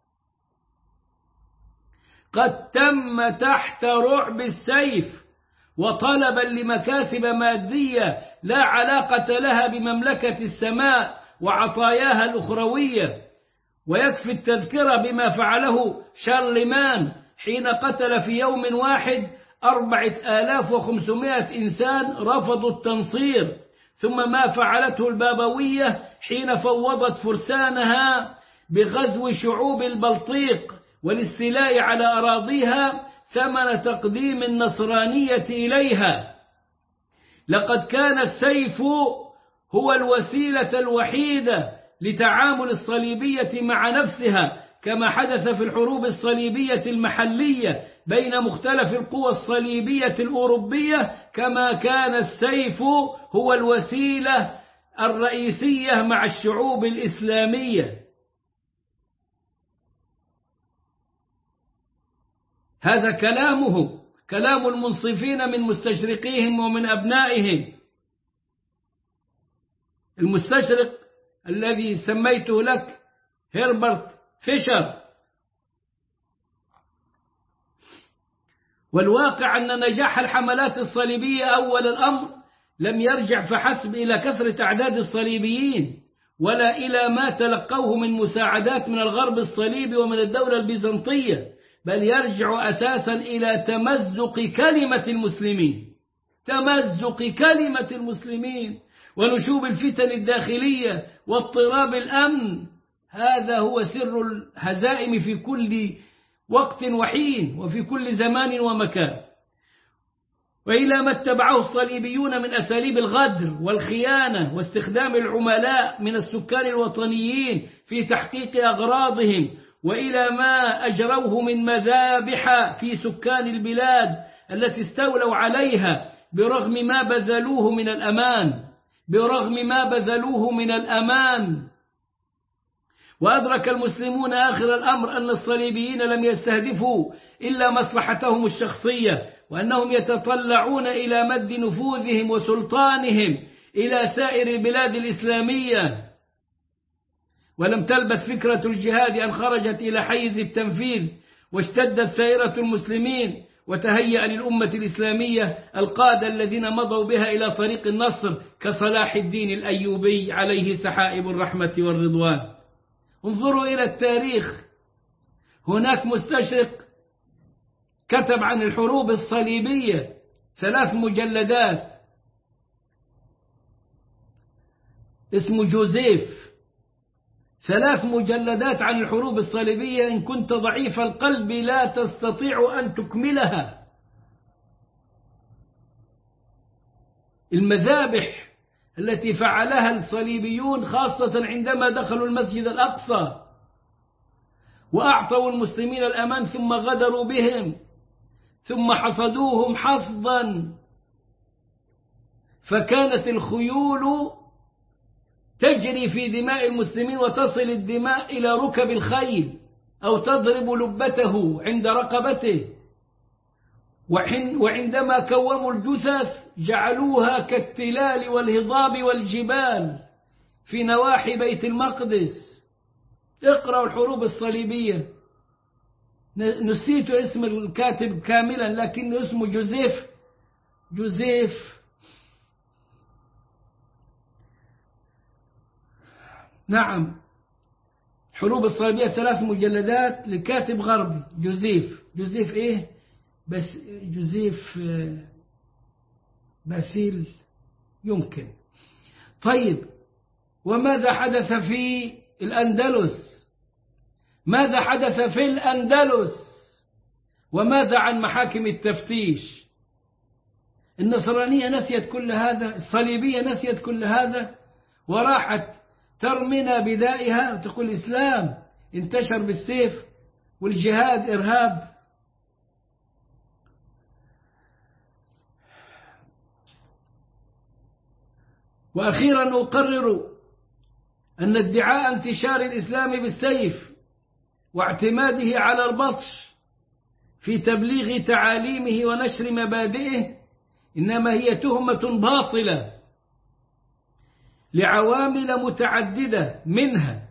قد تم تحت رعب السيف، وطلبا لمكاسب مادية لا علاقة لها بمملكة السماء وعطاياها الأخروية. ويكفي التذكرة بما فعله شارلمان حين قتل في يوم واحد 4500 إنسان رفضوا التنصير، ثم ما فعلته البابوية حين فوضت فرسانها بغزو شعوب البلطيق والاستيلاء على أراضيها ثمن تقديم النصرانية إليها. لقد كان السيف هو الوسيلة الوحيدة لتعامل الصليبية مع نفسها، كما حدث في الحروب الصليبية المحلية بين مختلف القوى الصليبية الأوروبية، كما كان السيف هو الوسيلة الرئيسية مع الشعوب الإسلامية. هذا كلامه، كلام المنصفين من مستشرقيهم ومن أبنائهم. المستشرق الذي سميته لك هربرت فيشر. والواقع أن نجاح الحملات الصليبية أول الأمر لم يرجع فحسب إلى كثرة أعداد الصليبيين، ولا إلى ما تلقوه من مساعدات من الغرب الصليبي ومن الدولة البيزنطية، بل يرجع أساسا إلى تمزق كلمة المسلمين، تمزق كلمة المسلمين ونشوب الفتن الداخلية واضطراب الأمن. هذا هو سر الهزائم في كل وقت وحين وفي كل زمان ومكان. وإلى ما اتبعه الصليبيون من أساليب الغدر والخيانة واستخدام العملاء من السكان الوطنيين في تحقيق أغراضهم، وإلى ما أجروه من مذابح في سكان البلاد التي استولوا عليها برغم ما بذلوه من الأمان، برغم ما بذلوه من الأمان. وأدرك المسلمون آخر الأمر أن الصليبيين لم يستهدفوا إلا مصلحتهم الشخصية، وأنهم يتطلعون إلى مد نفوذهم وسلطانهم إلى سائر البلاد الإسلامية. ولم تلبث فكرة الجهاد أن خرجت إلى حيز التنفيذ، واشتدت ثائرة المسلمين، وتهيأ للأمة الإسلامية القادة الذين مضوا بها إلى طريق النصر كصلاح الدين الأيوبي عليه سحائب الرحمة والرضوان. انظروا إلى التاريخ، هناك مستشرق كتب عن الحروب الصليبية 3 مجلدات اسمه جوزيف، 3 مجلدات عن الحروب الصليبية. إن كنت ضعيف القلب لا تستطيع أن تكملها. المذابح التي فعلها الصليبيون خاصة عندما دخلوا المسجد الأقصى وأعطوا المسلمين الأمان ثم غدروا بهم ثم حصدوهم حصدا، فكانت الخيول تجري في دماء المسلمين وتصل الدماء إلى ركب الخيل أو تضرب لبته عند رقبته. وعندما كوموا الجثث جعلوها كالتلال والهضاب والجبال في نواحي بيت المقدس. اقرأوا الحروب الصليبية. نسيت اسم الكاتب كاملا لكنه اسمه جوزيف نعم، حروب الصليبية 3 مجلدات لكاتب غربي. جوزيف إيه بس جوزيف باسيل يمكن. طيب، وماذا حدث في الأندلس؟ ماذا حدث في الأندلس؟ وماذا عن محاكم التفتيش؟ النصرانية نسيت كل هذا، الصليبية نسيت كل هذا، وراحت ترمنا بدائها وتقول الإسلام انتشر بالسيف والجهاد إرهاب. وأخيرا أقرر أن ادعاء انتشار الإسلام بالسيف واعتماده على البطش في تبليغ تعاليمه ونشر مبادئه إنما هي تهمة باطلة لعوامل متعددة، منها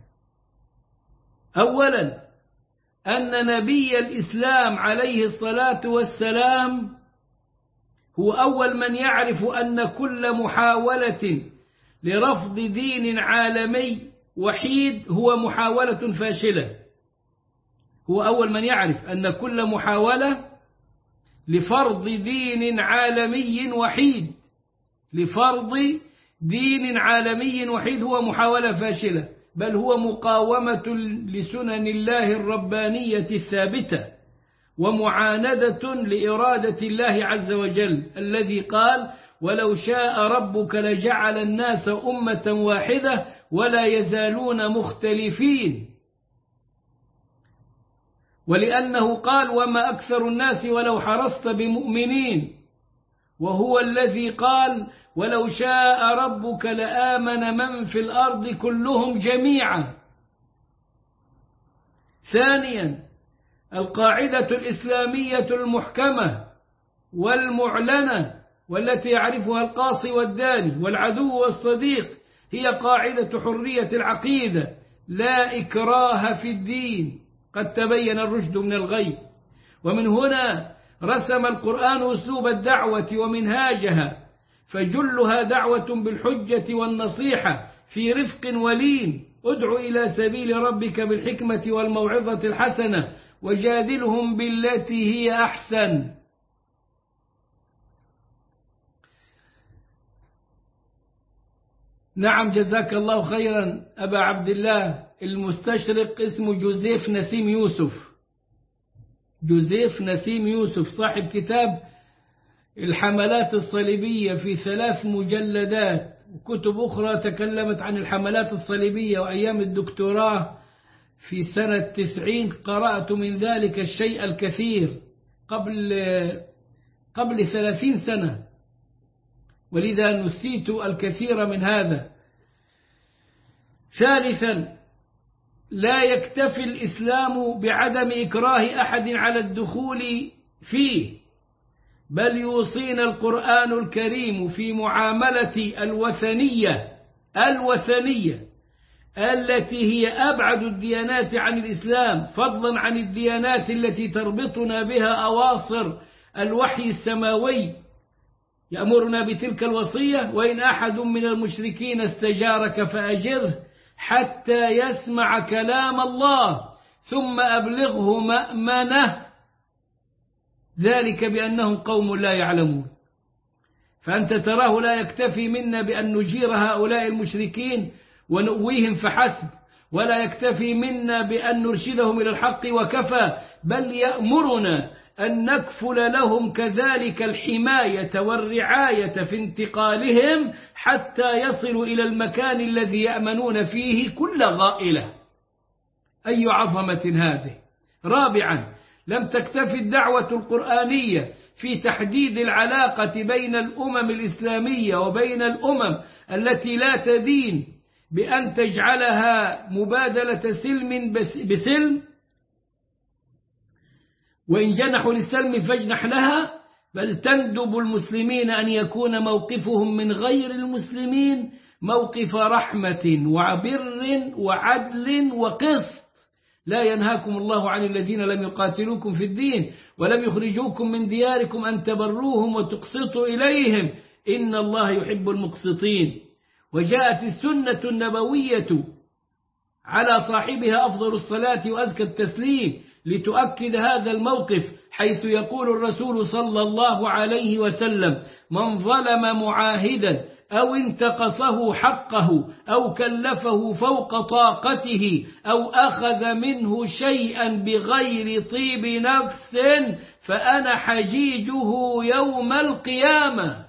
أولا أن نبي الإسلام عليه الصلاة والسلام هو أول من يعرف أن كل محاولة لرفض دين عالمي وحيد هو محاولة فاشلة. هو أول من يعرف أن كل محاولة لفرض دين عالمي وحيد، لفرض دين عالمي وحيد هو محاولة فاشلة، بل هو مقاومة لسنن الله الربانية الثابتة ومعاندة لإرادة الله عز وجل الذي قال: ولو شاء ربك لجعل الناس أمة واحدة ولا يزالون مختلفين. ولأنه قال: وما أكثر الناس ولو حرصت بمؤمنين، وهو الذي قال: ولو شاء ربك لآمن من في الأرض كلهم جميعا. ثانيا القاعدة الإسلامية المحكمة والمعلنة والتي يعرفها القاصي والداني والعدو والصديق هي قاعدة حرية العقيدة لا إكراه في الدين، قد تبين الرشد من الغي. ومن هنا رسم القرآن أسلوب الدعوة ومنهاجها، فجلها دعوة بالحجة والنصيحة في رفق ولين، ادع إلى سبيل ربك بالحكمة والموعظة الحسنة وجادلهم بالتي هي أحسن. نعم جزاك الله خيرا أبا عبد الله. المستشرق اسمه جوزيف نسيم يوسف، جوزيف نسيم يوسف، صاحب كتاب الحملات الصليبية في 3 مجلدات، وكتب أخرى تكلمت عن الحملات الصليبية. وأيام الدكتوراه في سنة 90 قرأت من ذلك الشيء الكثير قبل 30 سنة، ولذا نسيت الكثير من هذا. ثالثا لا يكتفي الإسلام بعدم إكراه أحد على الدخول فيه، بل يوصينا القرآن الكريم في معاملة الوثنية التي هي أبعد الديانات عن الإسلام، فضلا عن الديانات التي تربطنا بها أواصر الوحي السماوي. يأمرنا بتلك الوصية: وإن أحد من المشركين استجارك فأجره حتى يسمع كلام الله ثم أبلغه مأمنه، ذلك بأنهم قوم لا يعلمون. فأنت تراه لا يكتفي منا بأن نجير هؤلاء المشركين ونؤويهم فحسب، ولا يكتفي منا بأن نرشدهم إلى الحق وكفى، بل يأمرنا أن نكفل لهم كذلك الحماية والرعاية في انتقالهم حتى يصلوا إلى المكان الذي يأمنون فيه كل غائلة. أي عظمة هذه! رابعا لم تكتفي الدعوة القرآنية في تحديد العلاقة بين الأمم الإسلامية وبين الأمم التي لا تدين بأن تجعلها مبادلة سلم بسلم، وإن جنحوا للسلم فاجنح لها، بل تندب المسلمين أن يكون موقفهم من غير المسلمين موقف رحمة وبر وعدل وقسط. لا ينهاكم الله عن الذين لم يقاتلوكم في الدين ولم يخرجوكم من دياركم أن تبروهم وتقسطوا إليهم إن الله يحب المقسطين. وجاءت السنة النبوية على صاحبها أفضل الصلاة وأزكى التسليم لتؤكد هذا الموقف، حيث يقول الرسول صلى الله عليه وسلم: من ظلم معاهدا أو انتقصه حقه أو كلفه فوق طاقته أو أخذ منه شيئا بغير طيب نفس فأنا حجيجه يوم القيامة.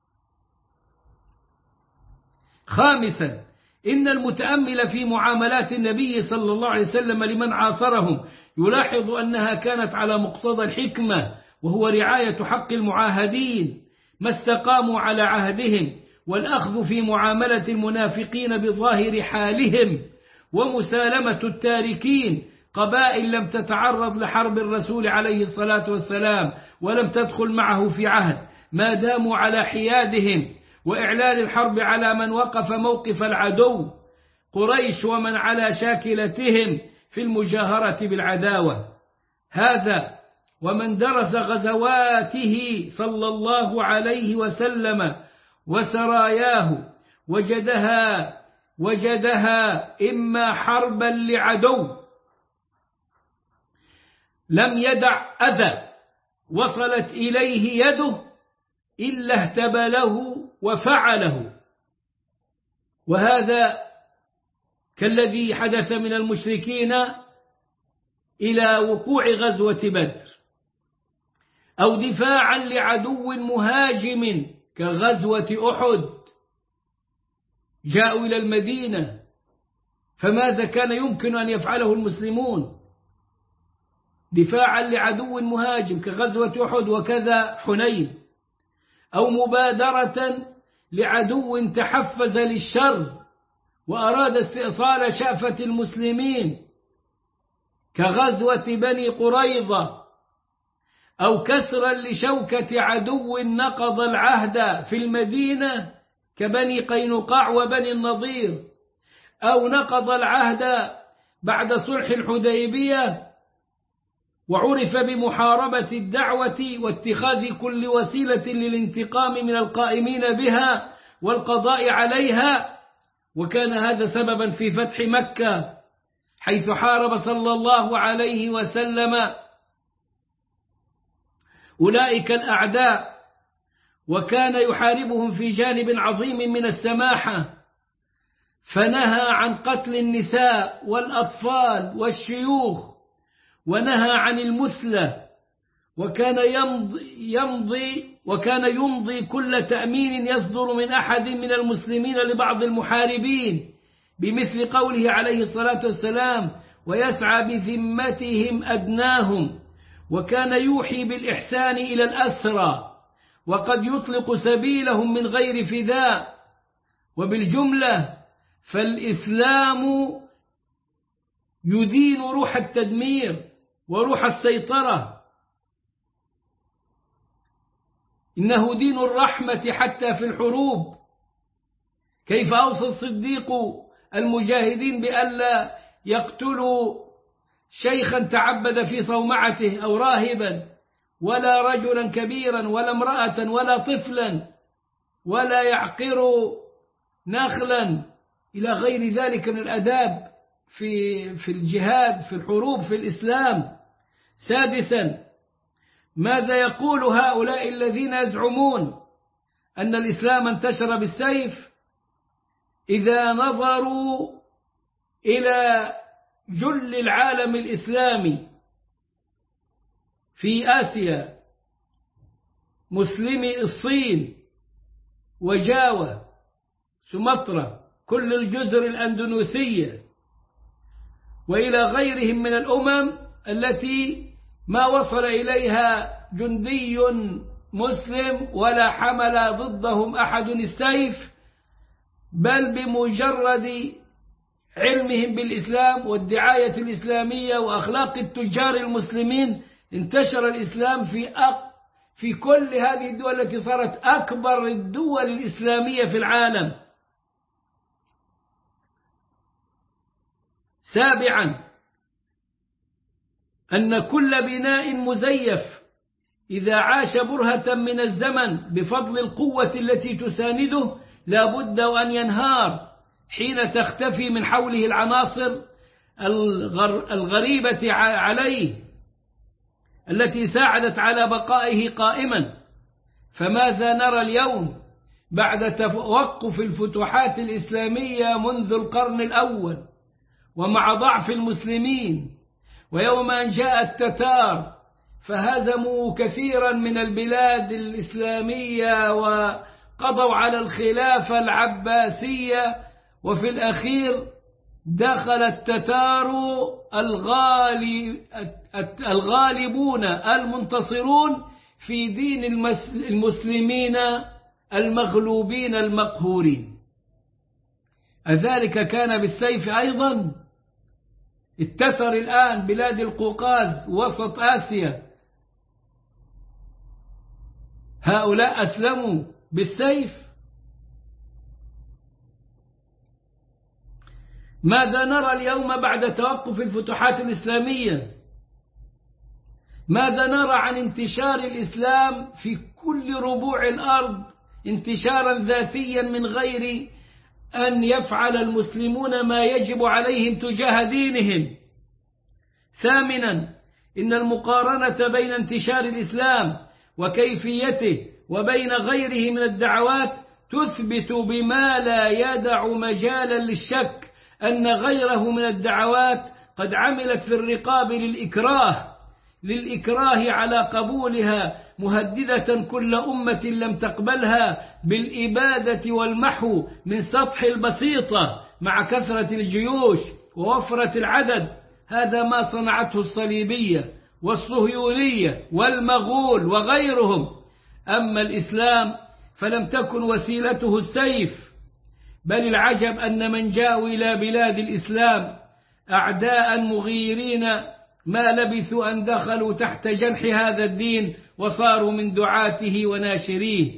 خامسا إن المتأمل في معاملات النبي صلى الله عليه وسلم لمن عاصرهم يلاحظ أنها كانت على مقتضى الحكمة، وهو رعاية حق المعاهدين ما استقاموا على عهدهم، والأخذ في معاملة المنافقين بظاهر حالهم، ومسالمة التاركين قبائل لم تتعرض لحرب الرسول عليه الصلاة والسلام ولم تدخل معه في عهد ما داموا على حيادهم، وإعلان الحرب على من وقف موقف العدو قريش ومن على شاكلتهم في المجاهرة بالعداوة. هذا ومن درس غزواته صلى الله عليه وسلم وسراياه وجدها إما حربا لعدو لم يدع أذى وصلت إليه يده إلا اهتبله وفعله، وهذا كالذي حدث من المشركين إلى وقوع غزوة بدر، أو دفاعا لعدو مهاجم كغزوة أحد. جاءوا إلى المدينة، فماذا كان يمكن أن يفعله المسلمون؟ دفاعا لعدو مهاجم كغزوة أحد وكذا حنين، أو مبادرة لعدو تحفز للشر وأراد استئصال شأفة المسلمين كغزوة بني قريظة، أو كسرا لشوكة عدو نقض العهد في المدينة كبني قينقاع وبني النضير، أو نقض العهد بعد صلح الحديبية وعرف بمحاربة الدعوة واتخاذ كل وسيلة للانتقام من القائمين بها والقضاء عليها. وكان هذا سببا في فتح مكة، حيث حارب صلى الله عليه وسلم أولئك الأعداء، وكان يحاربهم في جانب عظيم من السماحة، فنهى عن قتل النساء والأطفال والشيوخ، ونهى عن المثلة، وكان يمضي كل تأمين يصدر من أحد من المسلمين لبعض المحاربين، بمثل قوله عليه الصلاة والسلام: ويسعى بذمتهم أدناهم. وكان يوحي بالإحسان إلى الأسرى، وقد يطلق سبيلهم من غير فداء. وبالجملة فالإسلام يدين روح التدمير وروح السيطرة، إنه دين الرحمة حتى في الحروب. كيف أوصى الصديق المجاهدين بألا يقتلوا شيخا تعبد في صومعته أو راهبا، ولا رجلا كبيرا ولا امرأة ولا طفلا، ولا يعقر نخلا، إلى غير ذلك من الأداب في الجهاد في الحروب في الإسلام. سادسا، ماذا يقول هؤلاء الذين يزعمون أن الإسلام انتشر بالسيف؟ إذا نظروا إلى جل العالم الإسلامي في آسيا، مسلمي الصين وجاوة سمطرة كل الجزر الأندونيسية، وإلى غيرهم من الأمم التي ما وصل إليها جندي مسلم ولا حمل ضدهم أحد السيف، بل بمجرد علمهم بالإسلام والدعاية الإسلامية وأخلاق التجار المسلمين انتشر الإسلام في كل هذه الدول التي صارت أكبر الدول الإسلامية في العالم. سابعا، أن كل بناء مزيف إذا عاش برهة من الزمن بفضل القوة التي تسانده لا بد أن ينهار حين تختفي من حوله العناصر الغريبة عليه التي ساعدت على بقائه قائما. فماذا نرى اليوم بعد توقف الفتوحات الإسلامية منذ القرن الأول ومع ضعف المسلمين، ويوم أن جاء التتار فهزموا كثيرا من البلاد الإسلامية وقضوا على الخلافة العباسية، وفي الأخير دخل التتار الغالبون المنتصرون في دين المسلمين المغلوبين المقهورين. أذلك كان بالسيف أيضا؟ التتر الآن بلاد القوقاز وسط آسيا، هؤلاء أسلموا بالسيف؟ ماذا نرى اليوم بعد توقف الفتوحات الإسلامية؟ ماذا نرى عن انتشار الإسلام في كل ربوع الأرض انتشارا ذاتيا من غير أن يفعل المسلمون ما يجب عليهم تجاه دينهم؟ ثامنا، إن المقارنة بين انتشار الإسلام وكيفيته وبين غيره من الدعوات تثبت بما لا يدع مجالا للشك أن غيره من الدعوات قد عملت في الرقاب للإكراه على قبولها، مهددة كل أمة لم تقبلها بالإبادة والمحو من سطح البسيطة مع كثرة الجيوش ووفرة العدد. هذا ما صنعته الصليبية والصهيونية والمغول وغيرهم. أما الإسلام فلم تكن وسيلته السيف، بل العجب أن من جاءوا إلى بلاد الإسلام أعداء مغيرين ما لبثوا أن دخلوا تحت جنح هذا الدين وصاروا من دعاته وناشريه.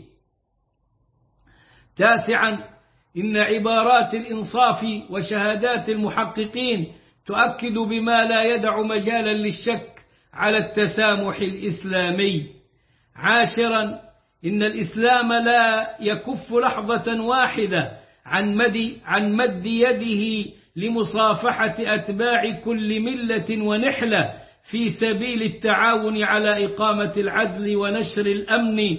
9. إن عبارات الإنصاف وشهادات المحققين تؤكد بما لا يدع مجالا للشك على التسامح الإسلامي. 10. إن الإسلام لا يكف لحظة واحدة عن مد يده لمصافحة أتباع كل ملة ونحلة في سبيل التعاون على إقامة العدل ونشر الأمن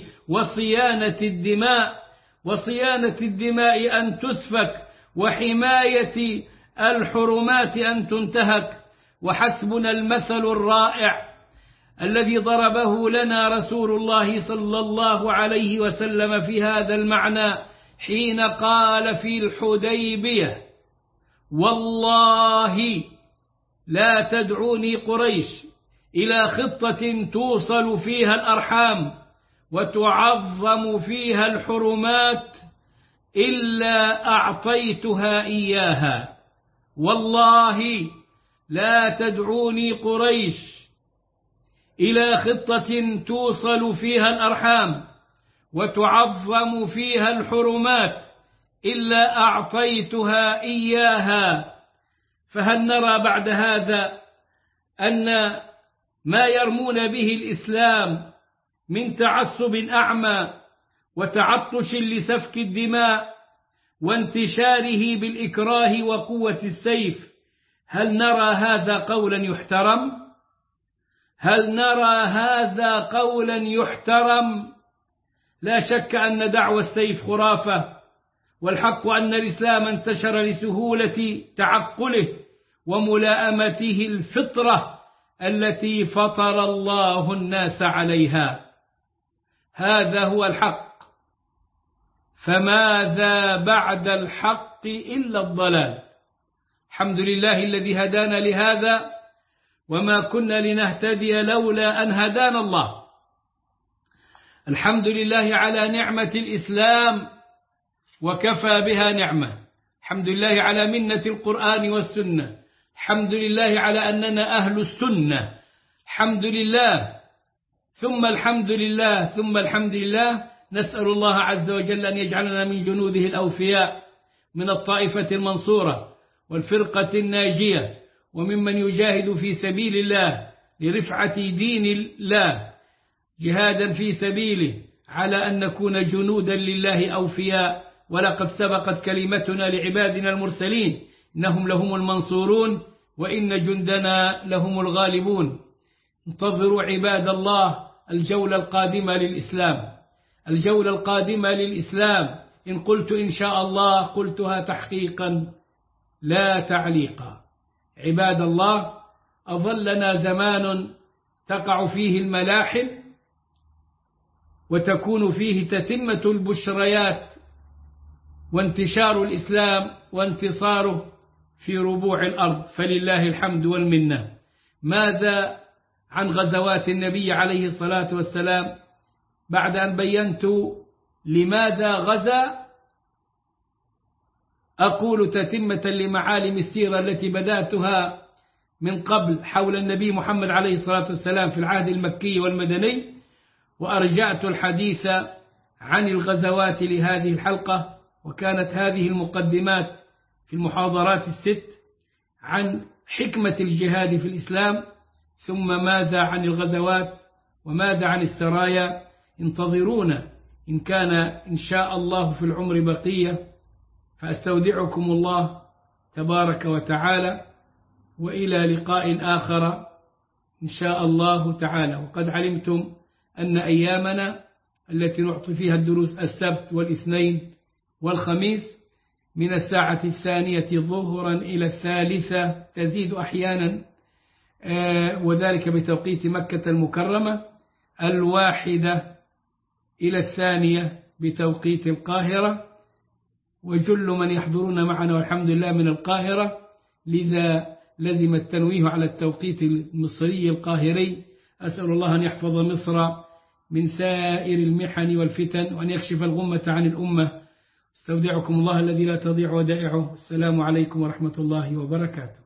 وصيانة الدماء أن تسفك، وحماية الحرمات أن تنتهك. وحسبنا المثل الرائع الذي ضربه لنا رسول الله صلى الله عليه وسلم في هذا المعنى حين قال في الحديبية: والله لا تدعوني قريش إلى خطة توصل فيها الأرحام وتعظم فيها الحرمات إلا أعطيتها إياها. والله لا تدعوني قريش إلى خطة توصل فيها الأرحام وتعظم فيها الحرمات إلا أعطيتها إياها. فهل نرى بعد هذا أن ما يرمون به الإسلام من تعصب أعمى وتعطش لسفك الدماء وانتشاره بالإكراه وقوة السيف، هل نرى هذا قولا يحترم؟ هل نرى هذا قولا يحترم؟ لا شك أن دعوى السيف خرافة، والحق أن الإسلام انتشر لسهولة تعقله وملائمته الفطرة التي فطر الله الناس عليها. هذا هو الحق، فماذا بعد الحق إلا الضلال. الحمد لله الذي هدانا لهذا، وما كنا لنهتدي لولا أن هدانا الله. الحمد لله على نعمة الإسلام وكفى بها نعمة. الحمد لله على منة القرآن والسنة. الحمد لله على أننا أهل السنة. الحمد لله ثم الحمد لله ثم الحمد لله. نسأل الله عز وجل أن يجعلنا من جنوده الأوفياء، من الطائفة المنصورة والفرقة الناجية، وممن يجاهد في سبيل الله لرفعة دين الله جهادا في سبيله، على أن نكون جنودا لله أوفياء. ولقد سبقت كلمتنا لعبادنا المرسلين إنهم لهم المنصورون وإن جندنا لهم الغالبون. انتظروا عباد الله الجولة القادمة للإسلام، الجولة القادمة للإسلام. إن قلت إن شاء الله قلتها تحقيقا لا تعليقا. عباد الله، أظلنا زمان تقع فيه الملاحم وتكون فيه تتمة البشريات وانتشار الإسلام وانتصاره في ربوع الأرض، فلله الحمد والمنة. ماذا عن غزوات النبي عليه الصلاة والسلام؟ بعد أن بينت لماذا غزا، أقول تتمة لمعالم السيرة التي بدأتها من قبل حول النبي محمد عليه الصلاة والسلام في العهد المكي والمدني، وأرجعت الحديث عن الغزوات لهذه الحلقة. وكانت هذه المقدمات في المحاضرات الست عن حكمة الجهاد في الإسلام، ثم ماذا عن الغزوات وماذا عن السرايا. انتظرونا إن كان إن شاء الله في العمر بقية، فأستودعكم الله تبارك وتعالى، وإلى لقاء آخر إن شاء الله تعالى. وقد علمتم أن أيامنا التي نعطي فيها الدروس السبت والاثنين والخميس من الساعة 2 ظهرا إلى 3 تزيد أحيانا، وذلك بتوقيت مكة المكرمة، 1 إلى 2 بتوقيت القاهرة، وجل من يحضرون معنا والحمد لله من القاهرة، لذا لزم التنويه على التوقيت المصري القاهري. أسأل الله أن يحفظ مصر من سائر المحن والفتن، وأن يكشف الغمة عن الأمة. استودعكم الله الذي لا تضيع ودائعه. السلام عليكم ورحمة الله وبركاته.